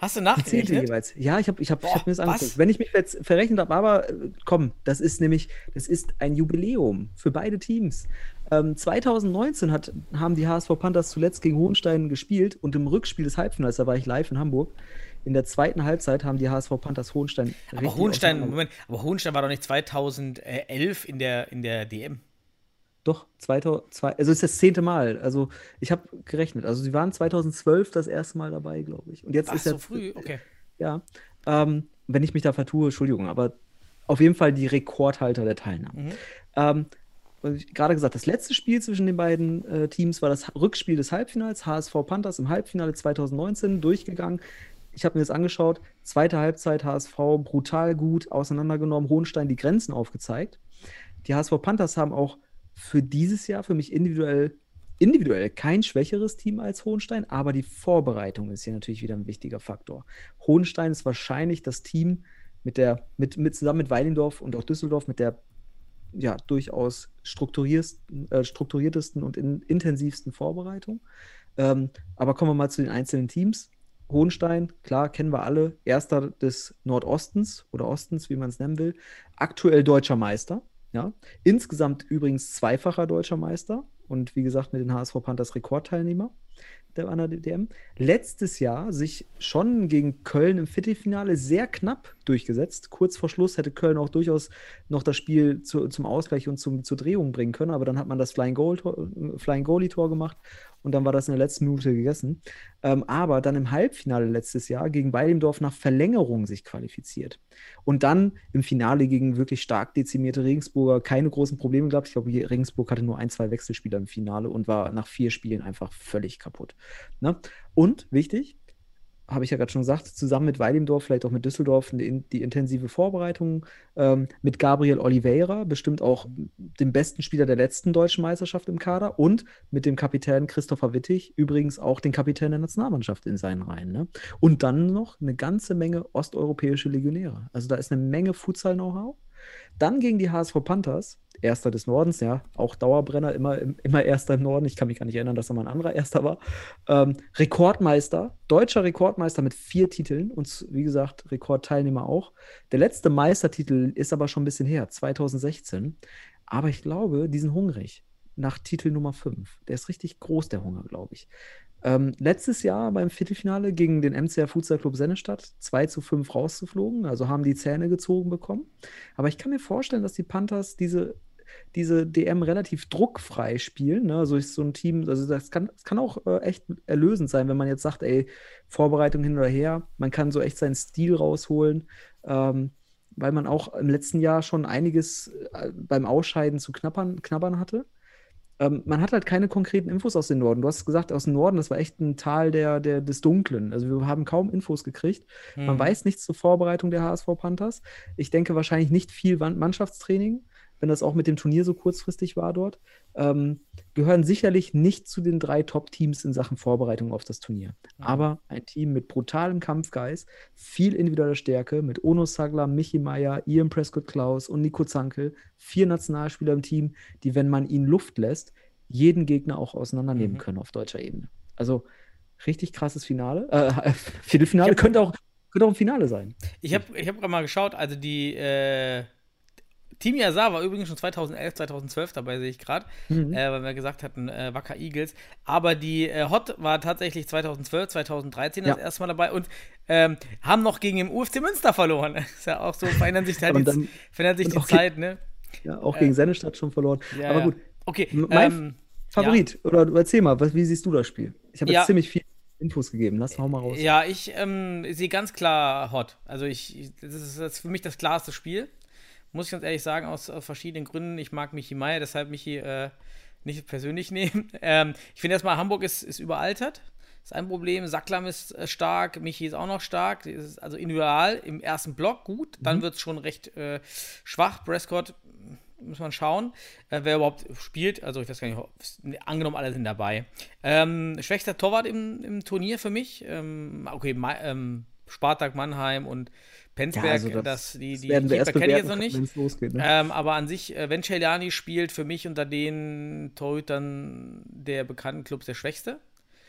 Hast du Die zehnte nachgerechnet? jeweils. Ja, ich habe ich hab, ich Boah, hab mir das was? angeguckt. Wenn ich mich jetzt verrechnet habe, aber äh, komm, das ist nämlich, das ist ein Jubiläum für beide Teams. Ähm, zwanzig neunzehn hat, haben die H S V Panthers zuletzt gegen Hohenstein gespielt und im Rückspiel des Halbfinals, da war ich live in Hamburg, in der zweiten Halbzeit haben die H S V Panthers Hohenstein Aber richtig Hohenstein, auseinander- Moment, aber Hohenstein war doch nicht zweitausendelf in der, in der D M. Doch, zweitausendzwei, also es ist das zehnte Mal. Also ich habe gerechnet. Also sie waren zweitausendzwölf das erste Mal dabei, glaube ich. Und jetzt Ach, ist so jetzt, früh, okay. ja, ähm, wenn ich mich da vertue, Entschuldigung, aber auf jeden Fall die Rekordhalter der Teilnahme. Mhm. Ähm, und ich gerade gesagt, das letzte Spiel zwischen den beiden äh, Teams war das Rückspiel des Halbfinals. H S V Panthers im Halbfinale zwanzig neunzehn durchgegangen. Ich habe mir das angeschaut. Zweite Halbzeit H S V brutal gut auseinandergenommen, Hohenstein die Grenzen aufgezeigt. Die H S V Panthers haben auch für dieses Jahr für mich individuell, individuell kein schwächeres Team als Hohenstein, aber die Vorbereitung ist hier natürlich wieder ein wichtiger Faktor. Hohenstein ist wahrscheinlich das Team mit der, mit, mit zusammen mit Weilendorf und auch Düsseldorf mit der ja, durchaus strukturiertesten, äh, strukturiertesten und in, intensivsten Vorbereitung. Ähm, aber kommen wir mal zu den einzelnen Teams. Hohenstein, klar, kennen wir alle, Erster des Nordostens oder Ostens, wie man es nennen will, aktuell deutscher Meister. Ja, insgesamt übrigens zweifacher deutscher Meister und wie gesagt mit den H S V Panthers Rekordteilnehmer der an der D M. Letztes Jahr sich schon gegen Köln im Viertelfinale sehr knapp durchgesetzt. Kurz vor Schluss hätte Köln auch durchaus noch das Spiel zu, zum Ausgleich und zum, zur Drehung bringen können, aber dann hat man das Flying Goal-Tor, Flying Goalie-Tor gemacht und dann war das in der letzten Minute gegessen. Ähm, aber dann im Halbfinale letztes Jahr gegen Weilendorf nach Verlängerung sich qualifiziert. Und dann im Finale gegen wirklich stark dezimierte Regensburger keine großen Probleme gehabt. Ich glaube, Regensburg hatte nur ein, zwei Wechselspieler im Finale und war nach vier Spielen einfach völlig kaputt. Ne? Und wichtig, habe ich ja gerade schon gesagt, zusammen mit Weilendorf, vielleicht auch mit Düsseldorf, die, die intensive Vorbereitung ähm, mit Gabriel Oliveira, bestimmt auch dem besten Spieler der letzten deutschen Meisterschaft im Kader und mit dem Kapitän Christopher Wittig, übrigens auch den Kapitän der Nationalmannschaft in seinen Reihen. Ne? Und dann noch eine ganze Menge osteuropäische Legionäre. Also da ist eine Menge Futsal-Know-how. Dann gegen die H S V Panthers, Erster des Nordens, ja, auch Dauerbrenner, immer, immer Erster im Norden. Ich kann mich gar nicht erinnern, dass da mal ein anderer Erster war. Ähm, Rekordmeister, deutscher Rekordmeister mit vier Titeln und wie gesagt, Rekordteilnehmer auch. Der letzte Meistertitel ist aber schon ein bisschen her, zwanzig sechzehn. Aber ich glaube, die sind hungrig nach Titel Nummer fünf. Der ist richtig groß, der Hunger, glaube ich. Ähm, letztes Jahr beim Viertelfinale gegen den M C R Futsal Club Sennestadt zwei zu fünf rauszuflogen, also haben die Zähne gezogen bekommen. Aber ich kann mir vorstellen, dass die Panthers diese, diese D M relativ druckfrei spielen. Ne? Also ist so ein Team, also das kann, das kann auch äh, echt erlösend sein, wenn man jetzt sagt, ey, Vorbereitung hin oder her, man kann so echt seinen Stil rausholen, ähm, weil man auch im letzten Jahr schon einiges äh, beim Ausscheiden zu knabbern, knabbern hatte. Ähm, man hat halt keine konkreten Infos aus dem Norden. Du hast gesagt, aus dem Norden, das war echt ein Tal der, der, des Dunklen. Also wir haben kaum Infos gekriegt. Hm. Man weiß nichts zur Vorbereitung der H S V Panthers. Ich denke wahrscheinlich nicht viel Mannschaftstraining, wenn das auch mit dem Turnier so kurzfristig war dort. Ähm, gehören sicherlich nicht zu den drei Top-Teams in Sachen Vorbereitung auf das Turnier. Mhm. Aber ein Team mit brutalem Kampfgeist, viel individueller Stärke, mit Ono Sagler, Michi Meier, Ian Prescott-Klaus und Nico Zankel, vier Nationalspieler im Team, die, wenn man ihnen Luft lässt, jeden Gegner auch auseinandernehmen Mhm. können auf deutscher Ebene. Also richtig krasses Finale. Äh, Viertelfinale könnte auch, könnte auch ein Finale sein. Ich habe ich hab gerade mal geschaut, also die äh, Team Yazar war übrigens schon zweitausendelf, zweitausendzwölf dabei, sehe ich gerade, Mhm. äh, weil wir gesagt hatten, äh, Wacker Eagles. Aber die äh, Hot war tatsächlich zweitausendzwölf, zweitausenddreizehn das Ja. erste Mal dabei und ähm, haben noch gegen den U F C Münster verloren. Ist ja auch so, verändern sich halt Und die, dann- verändert sich und die auch ge- Zeit, ne? Ja, auch Äh, gegen Sennestadt schon verloren. Ja, Aber ja. gut, Okay, Mein ähm, Favorit. Oder du erzähl mal, was, wie siehst du das Spiel? Ich habe Ja. jetzt ziemlich viel Infos gegeben. Lass hau mal raus. Ja, ich ähm, sehe ganz klar Hot. Also ich, ich- das ist, das ist für mich das klarste Spiel. Muss ich ganz ehrlich sagen, aus, aus verschiedenen Gründen. Ich mag Michi Meier, deshalb Michi äh, nicht persönlich nehmen. Ähm, ich finde erstmal, Hamburg ist, ist überaltert. Ist ein Problem. Sacklam ist äh, stark, Michi ist auch noch stark. Das ist also individual im ersten Block gut. Dann wird es schon recht äh, schwach. Prescott, muss man schauen, äh, wer überhaupt spielt. Also ich weiß gar nicht, ob- angenommen, alle sind dabei. Ähm, schwächster Torwart im, im Turnier für mich. Ähm, okay, Ma ähm, Spartak Mannheim und Penzberg, also das- das, die, das die werden wir Keeper erst kenne ich jetzt noch bewerten, nicht. wenn es losgeht. Ne? Ähm, aber an sich, äh, wenn Celiani spielt, für mich unter den Torhütern der bekannten Clubs der Schwächste.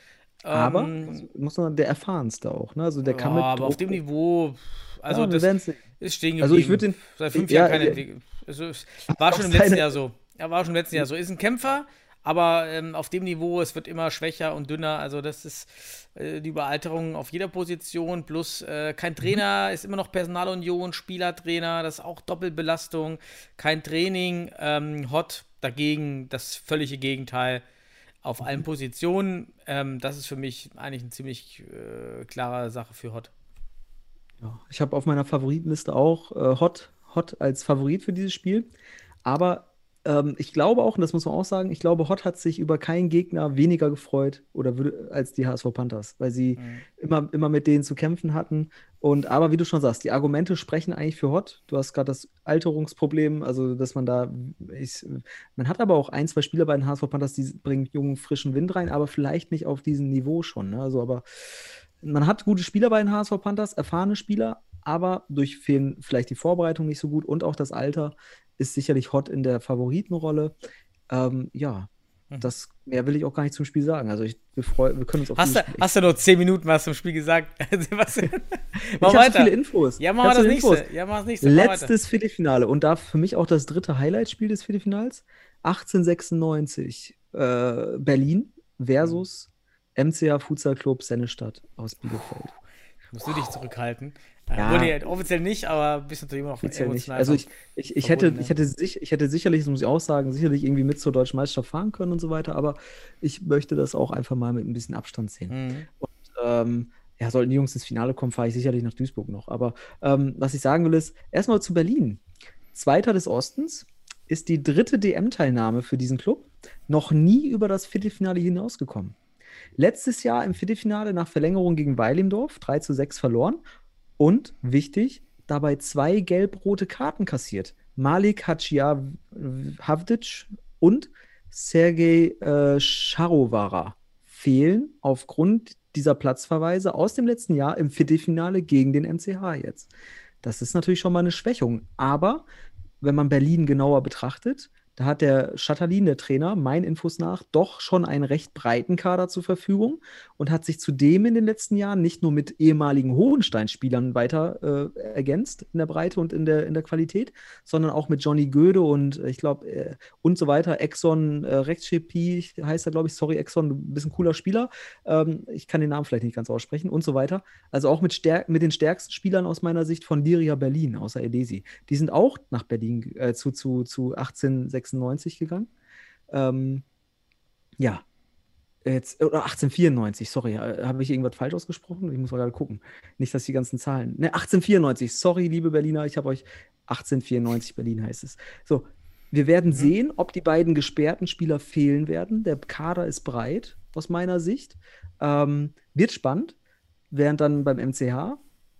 Aber Ähm, muss man der erfahrenste auch, ne? Also der kann ja, mit aber auf Druck. dem Niveau, also Ja, wir das werden's sehen. ist stehen Also ich geblieben. würde den. Seit fünf Ja, Jahren keine ja, Entwicklung. Also, es war auch schon im letzten seine. Jahr so. Er war schon im letzten Jahr so. Ist ein Kämpfer, aber ähm, auf dem Niveau, es wird immer schwächer und dünner. Also das ist äh, die Überalterung auf jeder Position. Plus äh, kein Trainer, ist immer noch Personalunion, Spielertrainer, das ist auch Doppelbelastung. Kein Training, ähm, Hot dagegen, das völlige Gegenteil. Auf allen Positionen, ähm, das ist für mich eigentlich eine ziemlich äh, klare Sache für Hot. Ja, ich habe auf meiner Favoritenliste auch äh, Hot, Hot als Favorit für dieses Spiel. Aber ähm, ich glaube auch, und das muss man auch sagen, ich glaube, Hot hat sich über keinen Gegner weniger gefreut oder würde, als die H S V Panthers, weil sie Mhm. immer, immer mit denen zu kämpfen hatten. Und aber wie du schon sagst, die Argumente sprechen eigentlich für Hot. Du hast gerade das Alterungsproblem, also dass man da, ich, man hat aber auch ein, zwei Spieler bei den H S V Panthers, die bringen jungen, frischen Wind rein, aber vielleicht nicht auf diesem Niveau schon. Ne? Also, aber man hat gute Spieler bei den H S V Panthers, erfahrene Spieler, aber durch fehlen vielleicht die Vorbereitung nicht so gut und auch das Alter ist sicherlich Hot in der Favoritenrolle. Ähm, ja, Mhm. das mehr will ich auch gar nicht zum Spiel sagen. Also ich, wir, freu, wir können uns auf Hast, dieses du, Spiel. hast du nur zehn Minuten was zum Spiel gesagt? Sebastian? Ich Mach habe so weiter. viele Infos. Ja, Ich machen wir hab das so nächste. Infos. Ja, mach das nächste. Mach weiter. Letztes Viertelfinale und da für mich auch das dritte Highlight-Spiel des Viertelfinals. achtzehnhundertsechsundneunzig äh, Berlin versus M C H Futsal Club Sennestadt aus Bielefeld. Musst du dich zurückhalten. Äh, Ja. Obwohl, nee, offiziell nicht, aber bist natürlich immer noch Offiziell nicht. emotional. Also ich, ich, ich, hätte, verbunden, ich, hätte sich, ich hätte sicherlich, das muss ich auch sagen, sicherlich irgendwie mit zur Deutschen Meisterschaft fahren können und so weiter, aber ich möchte das auch einfach mal mit ein bisschen Abstand sehen. Mhm. Und ähm, ja, sollten die Jungs ins Finale kommen, fahre ich sicherlich nach Duisburg noch. Aber ähm, was ich sagen will, ist, erstmal zu Berlin. Zweiter des Ostens ist die dritte D M-Teilnahme für diesen Club noch nie über das Viertelfinale hinausgekommen. Letztes Jahr im Viertelfinale nach Verlängerung gegen Weilimdorf drei zu sechs verloren und, wichtig, dabei zwei gelb-rote Karten kassiert. Malik Hadžiavdić und Sergej äh, Charovara fehlen aufgrund dieser Platzverweise aus dem letzten Jahr im Viertelfinale gegen den M C H jetzt. Das ist natürlich schon mal eine Schwächung. Aber wenn man Berlin genauer betrachtet, da hat der Schatterlin, der Trainer, meinen Infos nach, doch schon einen recht breiten Kader zur Verfügung und hat sich zudem in den letzten Jahren nicht nur mit ehemaligen Hohenstein-Spielern weiter äh, ergänzt in der Breite und in der, in der Qualität, sondern auch mit Johnny Göde und äh, ich glaube äh, und so weiter. Exxon äh, Rekschepi heißt er, glaube ich. Sorry, Exxon, ein bisschen cooler Spieler. Ähm, ich kann den Namen vielleicht nicht ganz aussprechen und so weiter. Also auch mit, stärk mit den stärksten Spielern aus meiner Sicht von Liria Berlin, außer Edesi. Die sind auch nach Berlin äh, zu, zu, zu achtzehnhundertsechsundneunzig gegangen. Ähm, ja, jetzt, oder achtzehnhundertvierundneunzig, sorry, äh, habe ich irgendwas falsch ausgesprochen? Ich muss mal gerade gucken. Nicht, dass die ganzen Zahlen. Ne, achtzehnhundertvierundneunzig, sorry, liebe Berliner, ich habe euch achtzehnhundertvierundneunzig Berlin heißt es. So, wir werden Mhm. sehen, ob die beiden gesperrten Spieler fehlen werden. Der Kader ist breit, aus meiner Sicht. Ähm, wird spannend, während dann beim M C H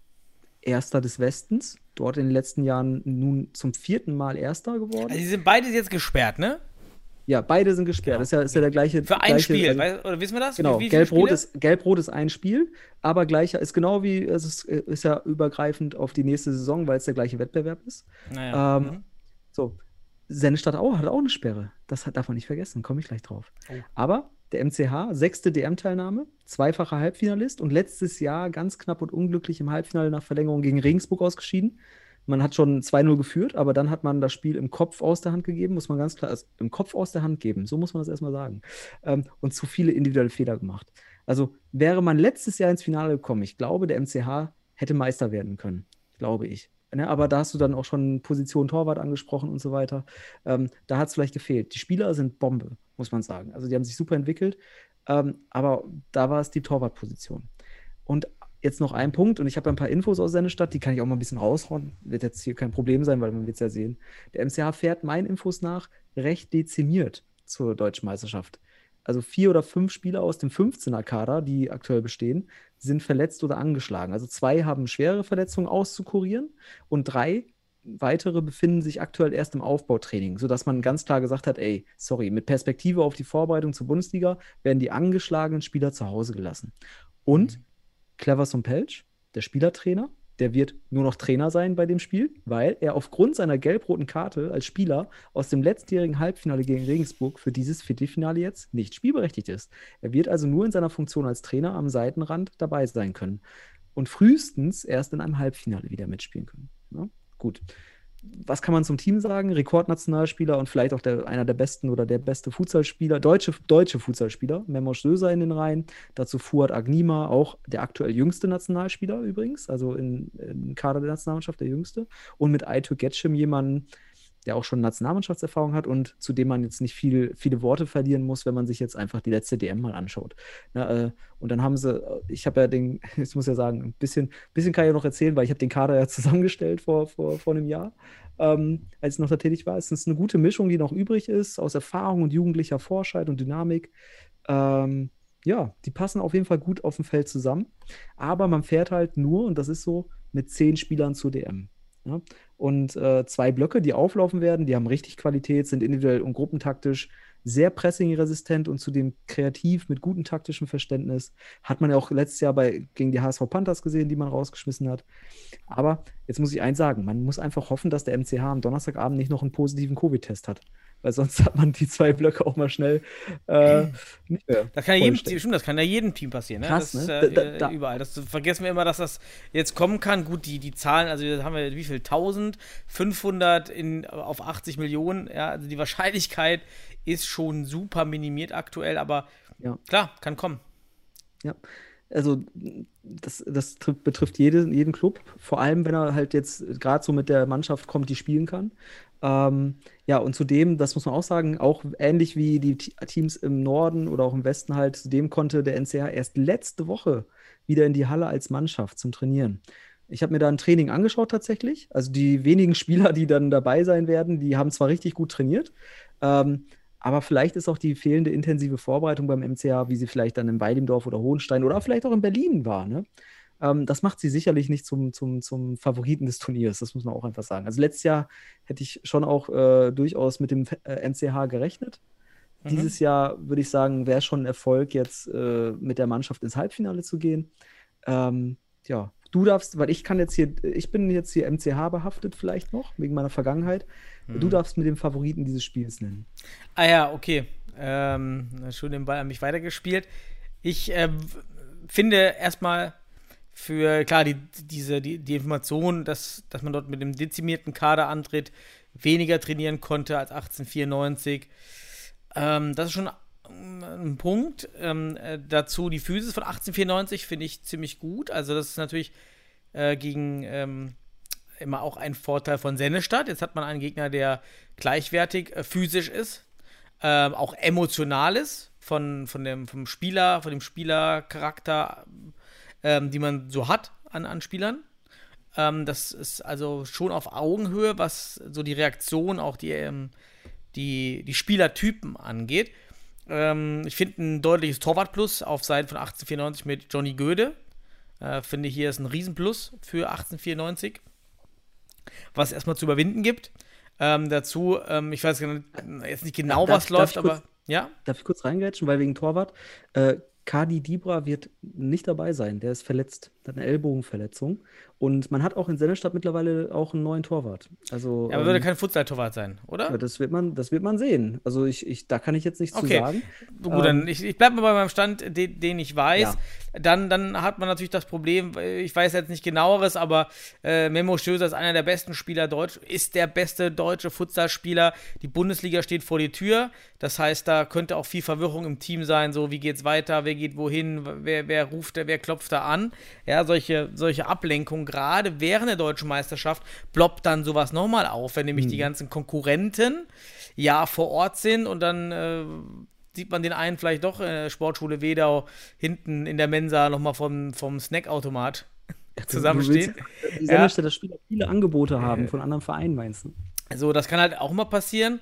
Erster des Westens, dort in den letzten Jahren nun zum vierten Mal Erster geworden. Also die sind beide jetzt gesperrt, ne? Ja, beide sind gesperrt. Genau. Das ist ja, ist ja der gleiche. Für ein gleiche, Spiel, also, weißt, oder wissen wir das? genau, Wie, wie viele Gelb-Rot Spiele? ist, Gelb-Rot ist ein Spiel, aber gleicher ist genau wie, es ist, ist ja übergreifend auf die nächste Saison, weil es der gleiche Wettbewerb ist. Naja. Ähm, mhm. So, Sennestadt auch, hat auch eine Sperre. Das hat, darf man nicht vergessen, komme ich gleich drauf. Oh. Aber der M C H, sechste D M-Teilnahme, zweifacher Halbfinalist und letztes Jahr ganz knapp und unglücklich im Halbfinale nach Verlängerung gegen Regensburg ausgeschieden. Man hat schon zwei null geführt, aber dann hat man das Spiel im Kopf aus der Hand gegeben, muss man ganz klar, also im Kopf aus der Hand geben, so muss man das erstmal sagen. Ähm, und zu viele individuelle Fehler gemacht. Also wäre man letztes Jahr ins Finale gekommen, ich glaube, der M C H hätte Meister werden können, glaube ich. Ne, aber da hast du dann auch schon Position Torwart angesprochen und so weiter. Ähm, da hat es vielleicht gefehlt. Die Spieler sind Bombe, muss man sagen. Also die haben sich super entwickelt, ähm, aber da war es die Torwartposition. Und jetzt noch ein Punkt, und ich habe ein paar Infos aus Sennestadt, die kann ich auch mal ein bisschen raushauen. Wird jetzt hier kein Problem sein, weil man wird es ja sehen. Der M C H fährt meinen Infos nach recht dezimiert zur Deutschen Meisterschaft. Also vier oder fünf Spieler aus dem fünfzehner-Kader, die aktuell bestehen, sind verletzt oder angeschlagen. Also zwei haben schwere Verletzungen auszukurieren und drei weitere befinden sich aktuell erst im Aufbautraining, sodass man ganz klar gesagt hat, ey, sorry, mit Perspektive auf die Vorbereitung zur Bundesliga werden die angeschlagenen Spieler zu Hause gelassen. Und Cleverson Pelch, der Spielertrainer, der wird nur noch Trainer sein bei dem Spiel, weil er aufgrund seiner gelb-roten Karte als Spieler aus dem letztjährigen Halbfinale gegen Regensburg für dieses Viertelfinale jetzt nicht spielberechtigt ist. Er wird also nur in seiner Funktion als Trainer am Seitenrand dabei sein können und frühestens erst in einem Halbfinale wieder mitspielen können. Ja, gut. Was kann man zum Team sagen? Rekordnationalspieler und vielleicht auch der, einer der besten oder der beste Futsalspieler, deutsche, deutsche Futsalspieler, Memos Söser in den Reihen, dazu Fuad Agnima, auch der aktuell jüngste Nationalspieler übrigens, also in, in Kader der Nationalmannschaft der jüngste, und mit Aytürk Geçim jemanden, der auch schon Nationalmannschaftserfahrung hat und zu dem man jetzt nicht viel, viele Worte verlieren muss, wenn man sich jetzt einfach die letzte D M mal anschaut. Na, äh, und dann haben sie, ich habe ja den, ich muss ja sagen, ein bisschen, bisschen kann ich ja noch erzählen, weil ich habe den Kader ja zusammengestellt vor, vor, vor einem Jahr, ähm, als ich noch da tätig war. Es ist eine gute Mischung, die noch übrig ist, aus Erfahrung und jugendlicher Forschheit und Dynamik. Ähm, ja, die passen auf jeden Fall gut auf dem Feld zusammen. Aber man fährt halt nur, und das ist so, mit zehn Spielern zur D M. Ja? Und äh, zwei Blöcke, die auflaufen werden, die haben richtig Qualität, sind individuell und gruppentaktisch sehr pressingresistent und zudem kreativ mit gutem taktischen Verständnis. Hat man ja auch letztes Jahr bei, gegen die H S V Panthers gesehen, die man rausgeschmissen hat. Aber jetzt muss ich eins sagen, man muss einfach hoffen, dass der M C H am Donnerstagabend nicht noch einen positiven Covid-Test hat. Weil sonst hat man die zwei Blöcke auch mal schnell äh, nicht mehr. Das kann ja jedem Team, stimmt, das kann ja jedem Team passieren. Ne? Krass, das, ne? Äh, Da- da- überall. Das vergessen wir immer, dass das jetzt kommen kann. Gut, die, die Zahlen, also da haben wir wie viel? eintausendfünfhundert in, auf achtzig Millionen. Ja, also die Wahrscheinlichkeit ist schon super minimiert aktuell, aber Ja. klar, kann kommen. Ja, also das, das tr- betrifft jede, jeden Club, vor allem wenn er halt jetzt gerade so mit der Mannschaft kommt, die spielen kann. Ähm, ja, und zudem, das muss man auch sagen, auch ähnlich wie die T- Teams im Norden oder auch im Westen halt, zudem konnte der N C H erst letzte Woche wieder in die Halle als Mannschaft zum Trainieren. Ich habe mir da ein Training angeschaut tatsächlich. Also die wenigen Spieler, die dann dabei sein werden, die haben zwar richtig gut trainiert, ähm, aber vielleicht ist auch die fehlende intensive Vorbereitung beim M C H, wie sie vielleicht dann in Weidendorf oder Hohenstein oder vielleicht auch in Berlin war, ne? Ähm, das macht sie sicherlich nicht zum, zum, zum Favoriten des Turniers, das muss man auch einfach sagen. Also letztes Jahr hätte ich schon auch äh, durchaus mit dem äh, M C H gerechnet. Mhm. Dieses Jahr würde ich sagen, wäre schon ein Erfolg, jetzt äh, mit der Mannschaft ins Halbfinale zu gehen. Ähm, ja, du darfst, weil ich kann jetzt hier, ich bin jetzt hier M C H behaftet vielleicht noch, wegen meiner Vergangenheit. Du darfst mir den Favoriten dieses Spiels nennen. Ah ja, okay. Ähm, schon den Ball an mich weitergespielt. Ich äh, finde erstmal für, klar, die, diese, die, die Information, dass, dass man dort mit dem dezimierten Kader antritt, weniger trainieren konnte als achtzehnhundertvierundneunzig. Ähm, das ist schon ein Punkt. Ähm, äh, dazu die Physis von achtzehnhundertvierundneunzig finde ich ziemlich gut. Also das ist natürlich äh, gegen ähm, immer auch ein Vorteil von Sennestadt. Jetzt hat man einen Gegner, der gleichwertig äh, physisch ist, ähm, auch emotional ist, von, von dem, vom Spieler, von dem Spielercharakter, ähm, die man so hat an, an Spielern. Ähm, das ist also schon auf Augenhöhe, was so die Reaktion, auch die, ähm, die, die Spielertypen angeht. Ähm, ich finde ein deutliches Torwart-Plus auf Seiten von achtzehnhundertvierundneunzig mit Johnny Göde. Äh, finde hier ist ein Riesenplus für achtzehnhundertvierundneunzig, was es erstmal zu überwinden gibt. Ähm, dazu, ähm, ich weiß jetzt nicht genau, Darf- was darf läuft, ich aber kurz- ja. Darf ich kurz reingrätschen, weil wegen Torwart. Äh, Kadi Dibra wird nicht dabei sein. Der ist verletzt, hat eine Ellbogenverletzung. Und man hat auch in Sennestadt mittlerweile auch einen neuen Torwart. Also, Ja, aber ähm, würde kein Futsal-Torwart sein, oder? ja, das wird man, das wird man sehen. Also ich, ich, da kann ich jetzt nichts Okay. zu sagen. Gut, Ähm, dann ich, ich bleibe mal bei meinem Stand, den, den ich weiß. Ja. Dann, dann hat man natürlich das Problem, ich weiß jetzt nicht genaueres, aber äh, Memo Stöser ist einer der besten Spieler Deutsch, ist der beste deutsche Futsalspieler. Die Bundesliga steht vor die Tür. Das heißt, da könnte auch viel Verwirrung im Team sein. So, wie geht's weiter? Wer geht wohin? Wer, wer ruft da? Wer klopft da an? Ja, solche, solche Ablenkungen, gerade während der deutschen Meisterschaft, ploppt dann sowas nochmal auf, wenn nämlich die ganzen Konkurrenten ja vor Ort sind und dann äh, sieht man den einen vielleicht doch äh, Sportschule Wedau hinten in der Mensa nochmal vom, vom Snackautomat zusammenstehen. Du willst, die Ja. Sennestadt, dass Spieler viele Angebote haben von anderen Vereinen, meinst du? Also das kann halt auch mal passieren,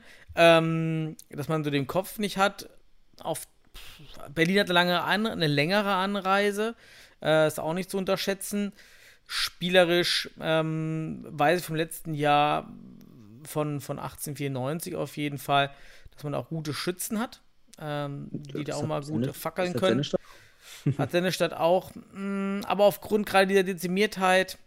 ähm, dass man so den Kopf nicht hat. Auf Berlin hat eine, lange An eine längere Anreise, äh, ist auch nicht zu unterschätzen. Spielerisch ähm, weiß ich vom letzten Jahr von, von achtzehnhundertvierundneunzig auf jeden Fall, dass man auch gute Schützen hat, ähm, die da Das auch hat mal gut Senne- fackeln das hat können. Sennestadt. Hat Sennestadt auch, mh, aber aufgrund gerade dieser Dezimiertheit,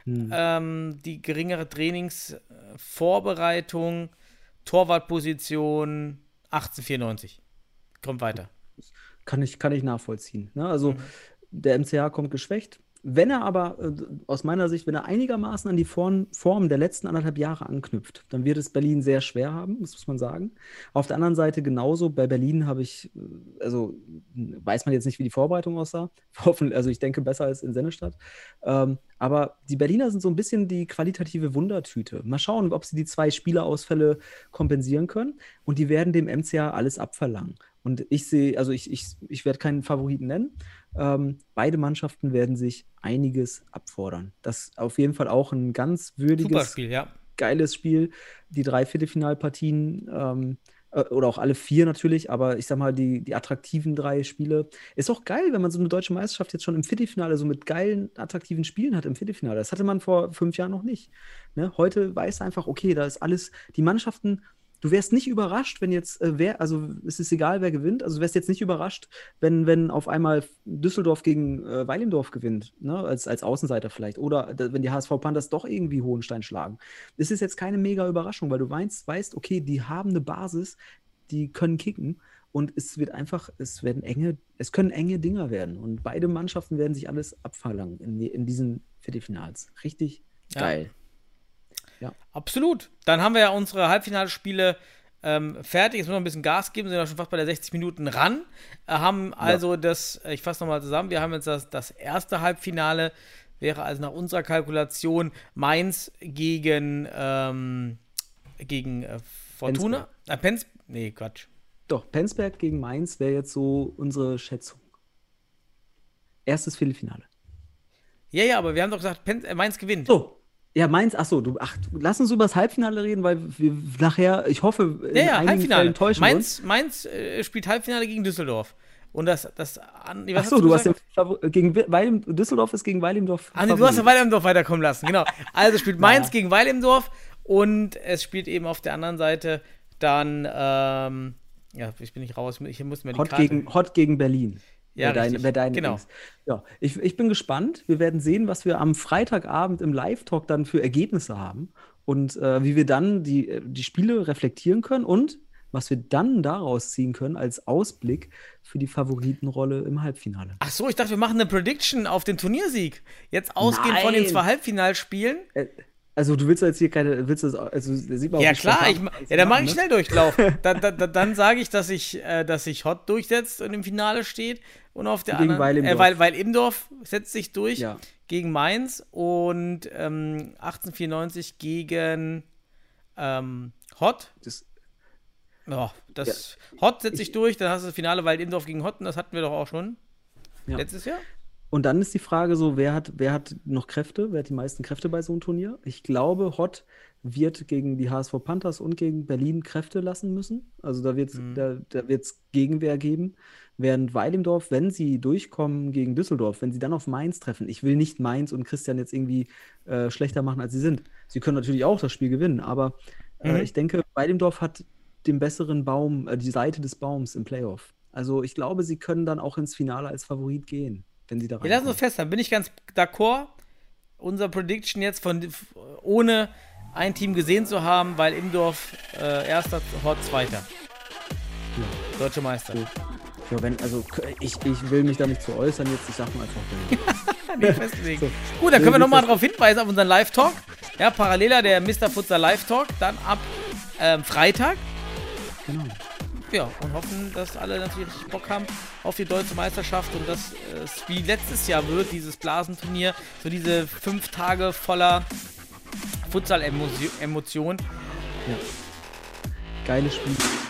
hm. ähm, die geringere Trainingsvorbereitung, Torwartposition, achtzehn vierundneunzig. Kommt weiter. Kann ich, kann ich nachvollziehen. Ne? Also mhm. der M C H kommt geschwächt. Wenn er aber, äh, aus meiner Sicht, wenn er einigermaßen an die Form, Form der letzten anderthalb Jahre anknüpft, dann wird es Berlin sehr schwer haben, das muss man sagen. Auf der anderen Seite genauso, bei Berlin habe ich, also weiß man jetzt nicht, wie die Vorbereitung aussah. Hoffentlich, also ich denke besser als in Sennestadt. Ähm, aber die Berliner sind so ein bisschen die qualitative Wundertüte. Mal schauen, ob sie die zwei Spielerausfälle kompensieren können. Und die werden dem M C H alles abverlangen. Und ich sehe, also ich, ich, ich werde keinen Favoriten nennen. Ähm, beide Mannschaften werden sich einiges abfordern. Das ist auf jeden Fall auch ein ganz würdiges, Spiel, ja. geiles Spiel. Die drei Viertelfinalpartien ähm, äh, oder auch alle vier natürlich, aber ich sag mal, die, die attraktiven drei Spiele. Ist auch geil, wenn man so eine deutsche Meisterschaft jetzt schon im Viertelfinale so mit geilen, attraktiven Spielen hat im Viertelfinale. Das hatte man vor fünf Jahren noch nicht. Ne? Heute weiß einfach, okay, da ist alles, die Mannschaften. Du wärst nicht überrascht, wenn jetzt, äh, wer, also es ist egal, wer gewinnt, also du wärst jetzt nicht überrascht, wenn, wenn auf einmal Düsseldorf gegen äh, Weilimdorf gewinnt, ne? als, als Außenseiter vielleicht, oder da, wenn die H S V Panthers doch irgendwie Hohenstein schlagen. Das ist jetzt keine mega Überraschung, weil du weißt, weißt, okay, die haben eine Basis, die können kicken und es wird einfach, es werden enge, es können enge Dinger werden und beide Mannschaften werden sich alles abverlangen in, in diesen Viertelfinals. Richtig ja. geil. Ja. Absolut. Dann haben wir ja unsere Halbfinalspiele ähm, fertig. Jetzt müssen wir ein bisschen Gas geben. Sind ja schon fast bei der sechzig Minuten ran. Äh, haben also ja. das, ich fasse nochmal zusammen, wir haben jetzt das, das erste Halbfinale, wäre also nach unserer Kalkulation Mainz gegen, ähm, gegen äh, Fortuna. Penzberg. Äh, Pens- nee, Quatsch. Doch, Penzberg gegen Mainz wäre jetzt so unsere Schätzung. Erstes Viertelfinale. Ja, ja, aber wir haben doch gesagt, Pen- äh, Mainz gewinnt. So. Ja, Mainz, achso, du, ach, lass uns über das Halbfinale reden, weil wir nachher, ich hoffe, in ja, ja, einigen Halbfinale. Fällen täuschen Mainz, uns. Mainz äh, spielt Halbfinale gegen Düsseldorf. Und das, das an, achso, du, du hast ja gegen Weilim, Düsseldorf ist gegen Weilimdorf. Ah, nee, du hast ja Weilimdorf weiterkommen lassen, genau. Also spielt Mainz ja. gegen Weilimdorf und es spielt eben auf der anderen Seite dann, ähm, ja, ich bin nicht raus, ich muss mir die Hot Karte... Gegen, Hot gegen Berlin. Ja, wer deine, wer deine genau. Dings. Ja, ich, ich bin gespannt. Wir werden sehen, was wir am Freitagabend im Live-Talk dann für Ergebnisse haben und äh, wie wir dann die, die Spiele reflektieren können und was wir dann daraus ziehen können als Ausblick für die Favoritenrolle im Halbfinale. Ach so, ich dachte, wir machen eine Prediction auf den Turniersieg. Jetzt ausgehend Nein. von den zwei Halbfinalspielen. Äh, Also du willst jetzt hier keine, willst du, also sieht man auch ja nicht klar, ich, ja, dann mache ich ne? Schnelldurchlauf. dann dann, dann, dann sage ich, dass ich, äh, dass sich Hot durchsetzt und im Finale steht und auf der gegen anderen, Weilimdorf. äh, weil, weil Imdorf setzt sich durch ja. gegen Mainz und ähm, achtzehn vierundneunzig gegen ähm, Hot. Das, oh, das ja. Hot setzt sich durch, dann hast du das Finale Weilimdorf gegen Hot und das hatten wir doch auch schon ja. letztes Jahr. Und dann ist die Frage so, wer hat, wer hat noch Kräfte, wer hat die meisten Kräfte bei so einem Turnier? Ich glaube, Hot wird gegen die H S V Panthers und gegen Berlin Kräfte lassen müssen. Also da wird es mhm. da, da wird's Gegenwehr geben. Während Weilimdorf, wenn sie durchkommen gegen Düsseldorf, wenn sie dann auf Mainz treffen, ich will nicht Mainz und Christian jetzt irgendwie äh, schlechter machen, als sie sind. Sie können natürlich auch das Spiel gewinnen, aber äh, mhm. ich denke, Weilimdorf hat den besseren Baum, äh, die Seite des Baums im Playoff. Also ich glaube, sie können dann auch ins Finale als Favorit gehen. Wenn sie da Wir lassen uns fest, dann bin ich ganz d'accord. Unser Prediction jetzt von ohne ein Team gesehen zu haben, weil Imdorf äh, erster, Hot zweiter. Ja. Deutsche Meister. So. Ja, wenn, also ich, ich will mich da nicht zu äußern jetzt, ich sag mal einfach nicht festlegen. So. Gut, dann können wir nochmal darauf hinweisen auf unseren Live-Talk. Ja, paralleler der Mister Futsal Live-Talk, dann ab ähm, Freitag. Genau. Ja, und hoffen, dass alle natürlich richtig Bock haben auf die deutsche Meisterschaft und dass es wie letztes Jahr wird, dieses Blasenturnier, so diese fünf Tage voller Futsal-Emotion. Ja. Geiles Spiel.